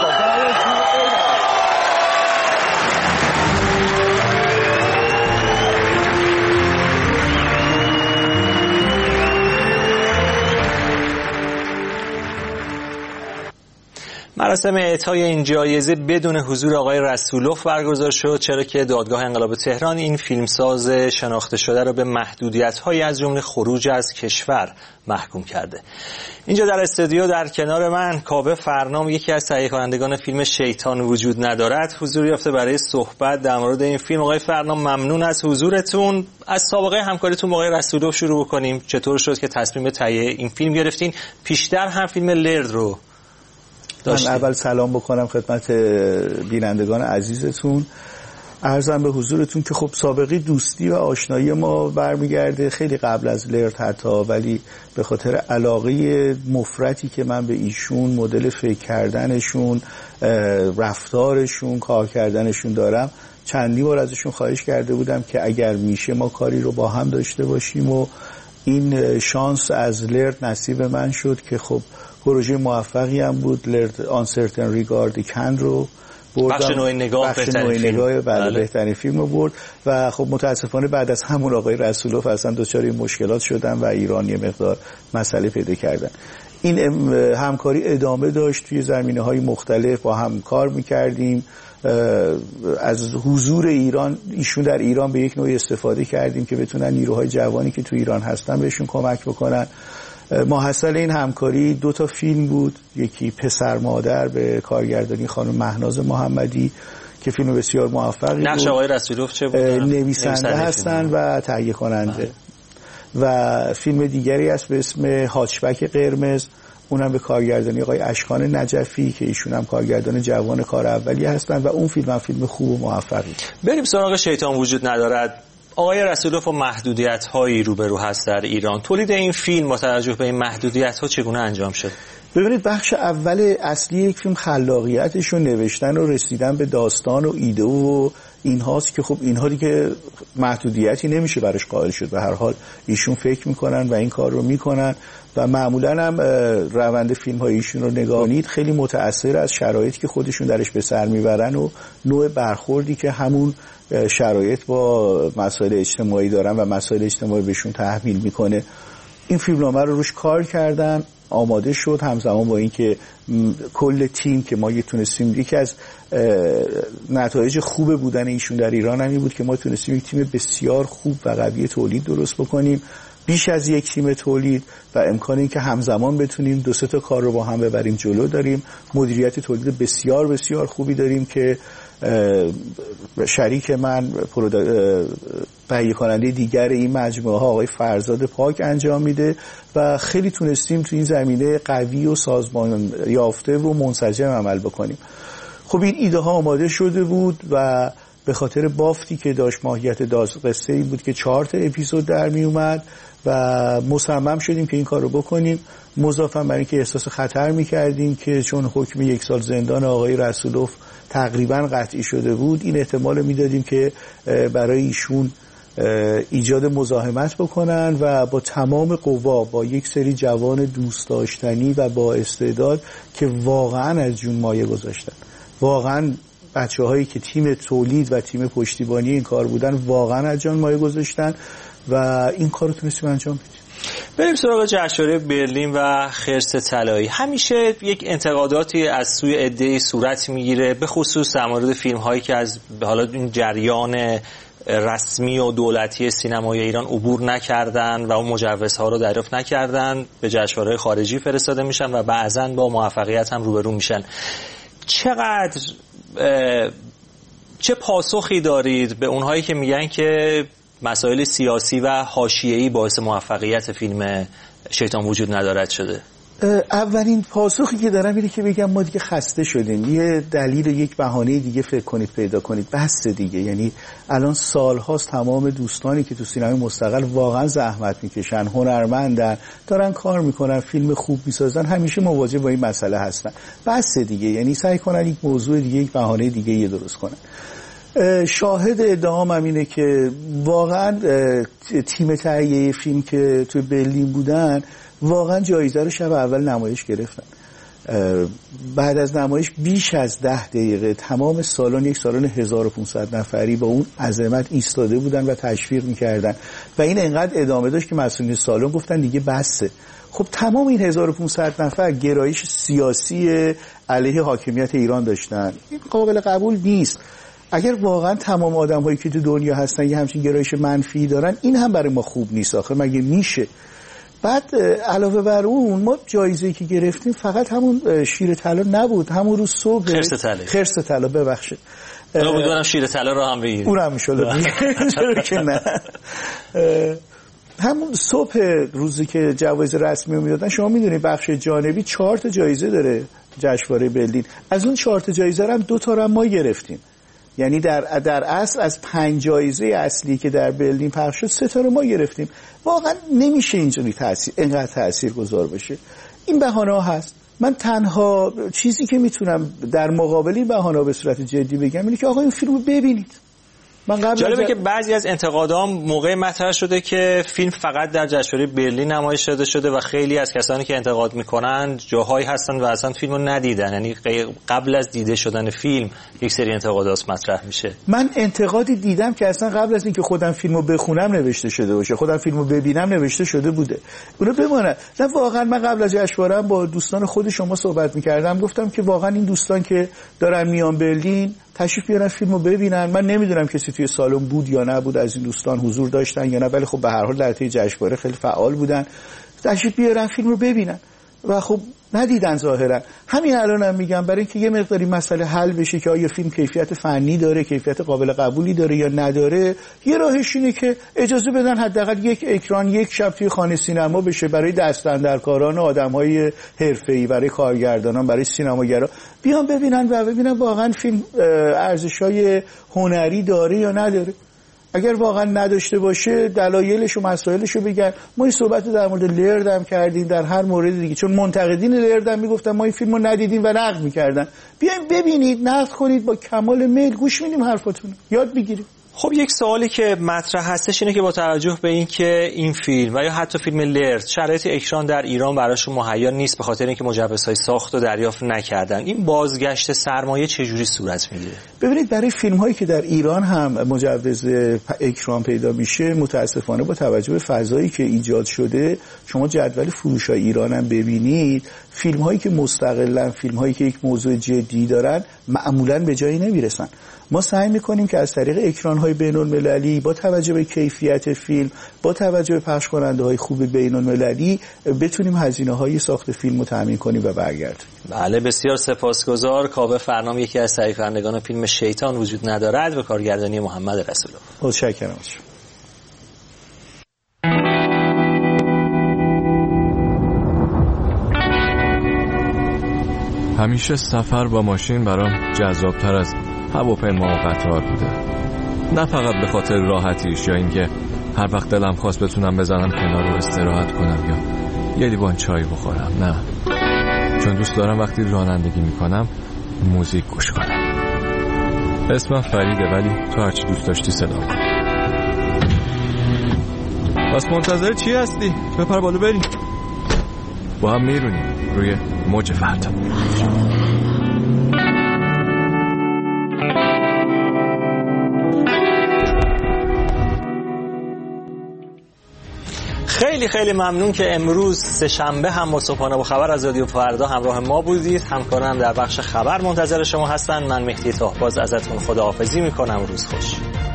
Speaker 6: مراسم اعطای این جایزه بدون حضور آقای رسولوف برگزار شد، چرا که دادگاه انقلاب تهران این فیلمساز شناخته شده را به محدودیت‌هایی از جمله خروج از کشور محکوم کرده. اینجا در استودیو در کنار من کاوه فرنام، یکی از تهیه کنندگان فیلم شیطان وجود ندارد، حضور یافته برای صحبت در مورد این فیلم. آقای فرنام ممنون از حضورتون. از سابقه همکاریتون با آقای رسولوف شروع بکنیم. چطور شد که تصمیم به تهیه این فیلم گرفتین؟ پیشتر هم فیلم لرد رو
Speaker 22: من اول سلام بکنم خدمت بینندگان عزیزتون.
Speaker 10: عرضم به حضورتون که خب سابقه دوستی و آشنایی ما برمیگرده خیلی قبل از لرد حتی، ولی به خاطر علاقه مفرطی که من به ایشون، مدل فکر کردنشون، رفتارشون، کار کردنشون دارم، چندی بار ازشون خواهش کرده بودم که اگر میشه ما کاری رو با هم داشته باشیم و این شانس از لرد نصیب من شد که خب پروژه موفقی هم بود. لرد آنسرتن ریگارد کن رو
Speaker 6: بخش نوع نگاه
Speaker 10: بهترین فیلم رو برد و خب متاسفانه بعد از همون آقای رسولوف اصلا دچار مشکلات شدن و ایران یه مقدار مسئله پیدا کردن. این همکاری ادامه داشت، توی زمینه‌های مختلف با هم کار می‌کردیم. از حضور ایشون در ایران به یک نوعی استفاده کردیم که بتونن نیروهای جوانی که تو ایران هستن بهشون کمک بکنن. ماحصل این همکاری 2 فیلم بود، یکی پسر مادر به کارگردانی خانم مهناز محمدی که فیلم بسیار موفقی بود.
Speaker 6: نقش آقای رسولوف چه بود؟
Speaker 10: نویسنده هستن و تهیه کننده. و فیلم دیگری است به اسم هاچبک قرمز، اونم به کارگردانی آقای اشکان نجفی که ایشون هم کارگردان جوان کار اولی هستن و اون فیلم هم فیلم خوب و موفقی.
Speaker 6: بریم سراغ شیطان وجود ندارد. آقای رسولوف با محدودیت‌هایی روبرو هست در ایران. تولید این فیلم با توجه به این محدودیت‌ها چگونه انجام شد؟
Speaker 10: ببینید بخش اول اصلی یک فیلم خلاقیتش رو نوشتن و رسیدن به داستان و ایده و اینهاست که خب اینها دیگه محدودیتی نمیشه براش قائل شد. به هر حال ایشون فکر میکنن و این کار رو میکنن و معمولا هم روند فیلم های ایشون رو نگاه کنید خیلی متأثر از شرایطی که خودشون درش به سر میبرن و نوع برخوردی که همون شرایط با مسائل اجتماعی دارن و مسائل اجتماعی بهشون تحمیل میکنه. این فیلمنامه رو روش کار کردن، آماده شد، همزمان با اینکه کل تیم که ما تونستیم، یکی از نتایج خوب بودن ایشون در ایران هم این بود که ما تونستیم یک تیم بسیار خوب و قوی تولید درست بکنیم، بیش از یک تیم تولید و امکان این که همزمان بتونیم 2-3 تا کار رو با هم ببریم جلو داریم. مدیریت تولید بسیار بسیار خوبی داریم که شریک من تهیه کننده دیگر این مجموعه ها آقای فرزاد پاک انجام میده و خیلی تونستیم تو این زمینه قوی و سازمان یافته و منسجم عمل بکنیم. خب این ایده ها آماده شده بود و به خاطر بافتی که داشت ماهیت قصه ای بود که 4 تا اپیزود در می اومد و مصمم شدیم که این کار رو بکنیم. مضافاً برای اینکه احساس خطر می کردیم که چون حکم 1 سال زندان آقای رسولوف تقریبا قطعی شده بود، این احتمال می دادیم که برای ایشون ایجاد مزاحمت بکنن و با تمام قوا، با یک سری جوان دوست داشتنی و با استعداد که واقعا از جون مایه گذاشتن، واقعا بچه‌هایی که تیم تولید و تیم پشتیبانی این کار بودن واقعا از جان مایه گذاشتن و این کار رو تونستیم انجام بدیم.
Speaker 6: بریم سراغ جشنواره برلین و خرس طلایی. همیشه یک انتقاداتی از سوی عده‌ای صورت میگیره، به خصوص در مورد فیلم‌هایی که از حالا این جریان رسمی و دولتی سینمای ایران عبور نکردن و اون مجوزها رو دریافت نکردن، به جشنواره‌های خارجی فرستاده میشن و بعضاً با موفقیت هم روبرو میشن. چه پاسخی دارید به اونهایی که میگن که مسائل سیاسی و حاشیه‌ای باعث موفقیت فیلم شیطان وجود ندارد شده؟
Speaker 10: اولین پاسخی که دارم اینه که بگم ما دیگه خسته شدیم. یه دلیل و یک بهانه دیگه فکر کنید پیدا کنید، بس دیگه. یعنی الان سالهاست تمام دوستانی که تو سینمای مستقل واقعا زحمت میکشن، هنرمندن، دارن کار میکنن، فیلم خوب میسازن، همیشه مواجه با این مسئله هستن. بس دیگه. یعنی سعی کنن یک موضوع دیگه، یک بهانه دیگه یه درست کنن. شاهد ادعام هم اینه که واقعا تیم تهیه فیلم که توی برلین بودن واقعا جایزه رو شب اول نمایش گرفتن. بعد از نمایش بیش از 10 دقیقه تمام سالن، یک سالن 1500 نفری با اون عظمت ایستاده بودن و تشویق میکردن و این انقدر ادامه داشت که مسئولین سالن گفتن دیگه بسه. خب تمام این 1500 نفر گرایش سیاسی علیه حاکمیت ایران داشتن، این قابل قبول نیست. اگر واقعا تمام آدم‌هایی که تو دنیا هستن یه همچین گرایش منفی دارن، این هم برای ما خوب نیست. آخه مگه میشه؟ بعد علاوه بر اون ما جایزه‌ای که گرفتیم فقط همون شیر طلا نبود، همون روز صبح خرس طلا ببخشید.
Speaker 6: امیدوارم شیر طلا رو هم بگیریم.
Speaker 10: اونم میشد. چرا که نه. همون صبح روزی که جوایز رسمی میدادن، شما میدونید بخش جانبی 4 تا جایزه داره جشنواره برلین. از اون 4 تا جایزه هم 2 تا رو ما گرفتیم. یعنی در اصل از 5 جایزه اصلی که در برلین پخش شد 3 تا رو ما گرفتیم. واقعا نمیشه اینجوری اینقدر تاثیرگذار بشه. این بهانه‌ها هست. من تنها چیزی که میتونم در مقابل این بهانه‌ها به صورت جدی بگم اینه که آقا این فیلمو ببینید.
Speaker 6: جالبه که بعضی از انتقادام موقع مطرح شده که فیلم فقط در جشنواره برلین نمایش داده شده و خیلی از کسانی که انتقاد میکنن جاهایی هستن و اصلا فیلمو ندیدن، یعنی قبل از دیده شدن فیلم یک سری انتقادات مطرح میشه.
Speaker 10: من انتقادی دیدم که اصلا قبل از اینکه خودم فیلمو بخونم نوشته شده باشه، خودم فیلمو ببینم نوشته شده بوده. اونو بمونه. نه واقعا من قبل از جشنواره با دوستان خود شما صحبت میکردم، گفتم که واقعا این دوستان که دارن میان برلین تشریف بیارن فیلمو ببینن. من نمیدونم کسی توی سالن بود یا نبود، از این دوستان حضور داشتن یا نه، ولی خب به هر حال در طی جشنواره خیلی فعال بودن. تشریف بیارن فیلمو ببینن و خب ندیدن ظاهرا. همین الانم میگم برای اینکه یه مقداری مسئله حل بشه که آیا فیلم کیفیت فنی داره، کیفیت قابل قبولی داره یا نداره، یه راهش اینه که اجازه بدن حداقل یک اکران یک شب توی خانه سینما بشه برای دستاندرکاران و آدم‌های حرفه‌ای، برای کارگردانان، برای سینماگرا بیان ببینن و ببینن واقعا فیلم ارزش‌های هنری داره یا نداره. اگر واقعا نداشته باشه دلایلش و مسائلش رو بگن. ما این صحبت در مورد لرد هم کردیم، در هر مورد دیگه، چون منتقدین لرد هم میگفتن ما این فیلمو ندیدیم و نقد میکردن. بیاین ببینید، نقد کنید، با کمال میل گوش میدیم حرفاتون، یاد بگیریم.
Speaker 6: خب یک سوالی که مطرح هستش اینه که با توجه به اینکه این فیلم و یا حتی فیلم لرد شرایط اکران در ایران براشون مهیا نیست به خاطر اینکه مجوزهای ساخت رو دریافت نکردن، این بازگشت سرمایه چجوری صورت میگیره؟
Speaker 10: ببینید برای فیلم هایی که در ایران هم مجوز اکران پیدا میشه، متاسفانه با توجه به فضایی که ایجاد شده، شما جدول فروش های ایران هم ببینید، فیلم هایی که مستقلن، فیلم هایی که یک موضوع جدی دارن معمولا به جایی نمیرسن. ما سعی میکنیم که از طریق اکران‌های بین‌المللی با توجه به کیفیت فیلم، با توجه به پخش کننده‌های خوب بین‌المللی بتونیم هزینه‌های ساخت فیلم رو تامین کنیم و برگردیم.
Speaker 6: بله بسیار سپاسگزار. کاوه فرنام یکی از تهیه کنندگان فیلم شیطان وجود ندارد به کارگردانی محمد رسول‌الله.
Speaker 10: متشکرم.
Speaker 11: همیشه سفر با ماشین برام جذاب‌تر از هواپیما و قطار بوده، نه فقط به خاطر راحتیش یا اینکه هر وقت دلم خواست بتونم بزنم کنار و استراحت کنم یا یه لیوان چای بخورم، نه، چون دوست دارم وقتی رانندگی میکنم موزیک گوش کنم. اسمم فریده، ولی تو هرچی دوست داشتی صدا کن. بس منتظر چی هستی؟ بپر بالا بریم، با هم میرونیم روی موج فردا.
Speaker 6: خیلی خیلی ممنون که امروز سه‌شنبه هم با صبحانه با خبر از رادیو فردا همراه ما بودید. همکارانم در بخش خبر منتظر شما هستن. من مهدی طاهباز ازتون خداحافظی میکنم. روز خوش.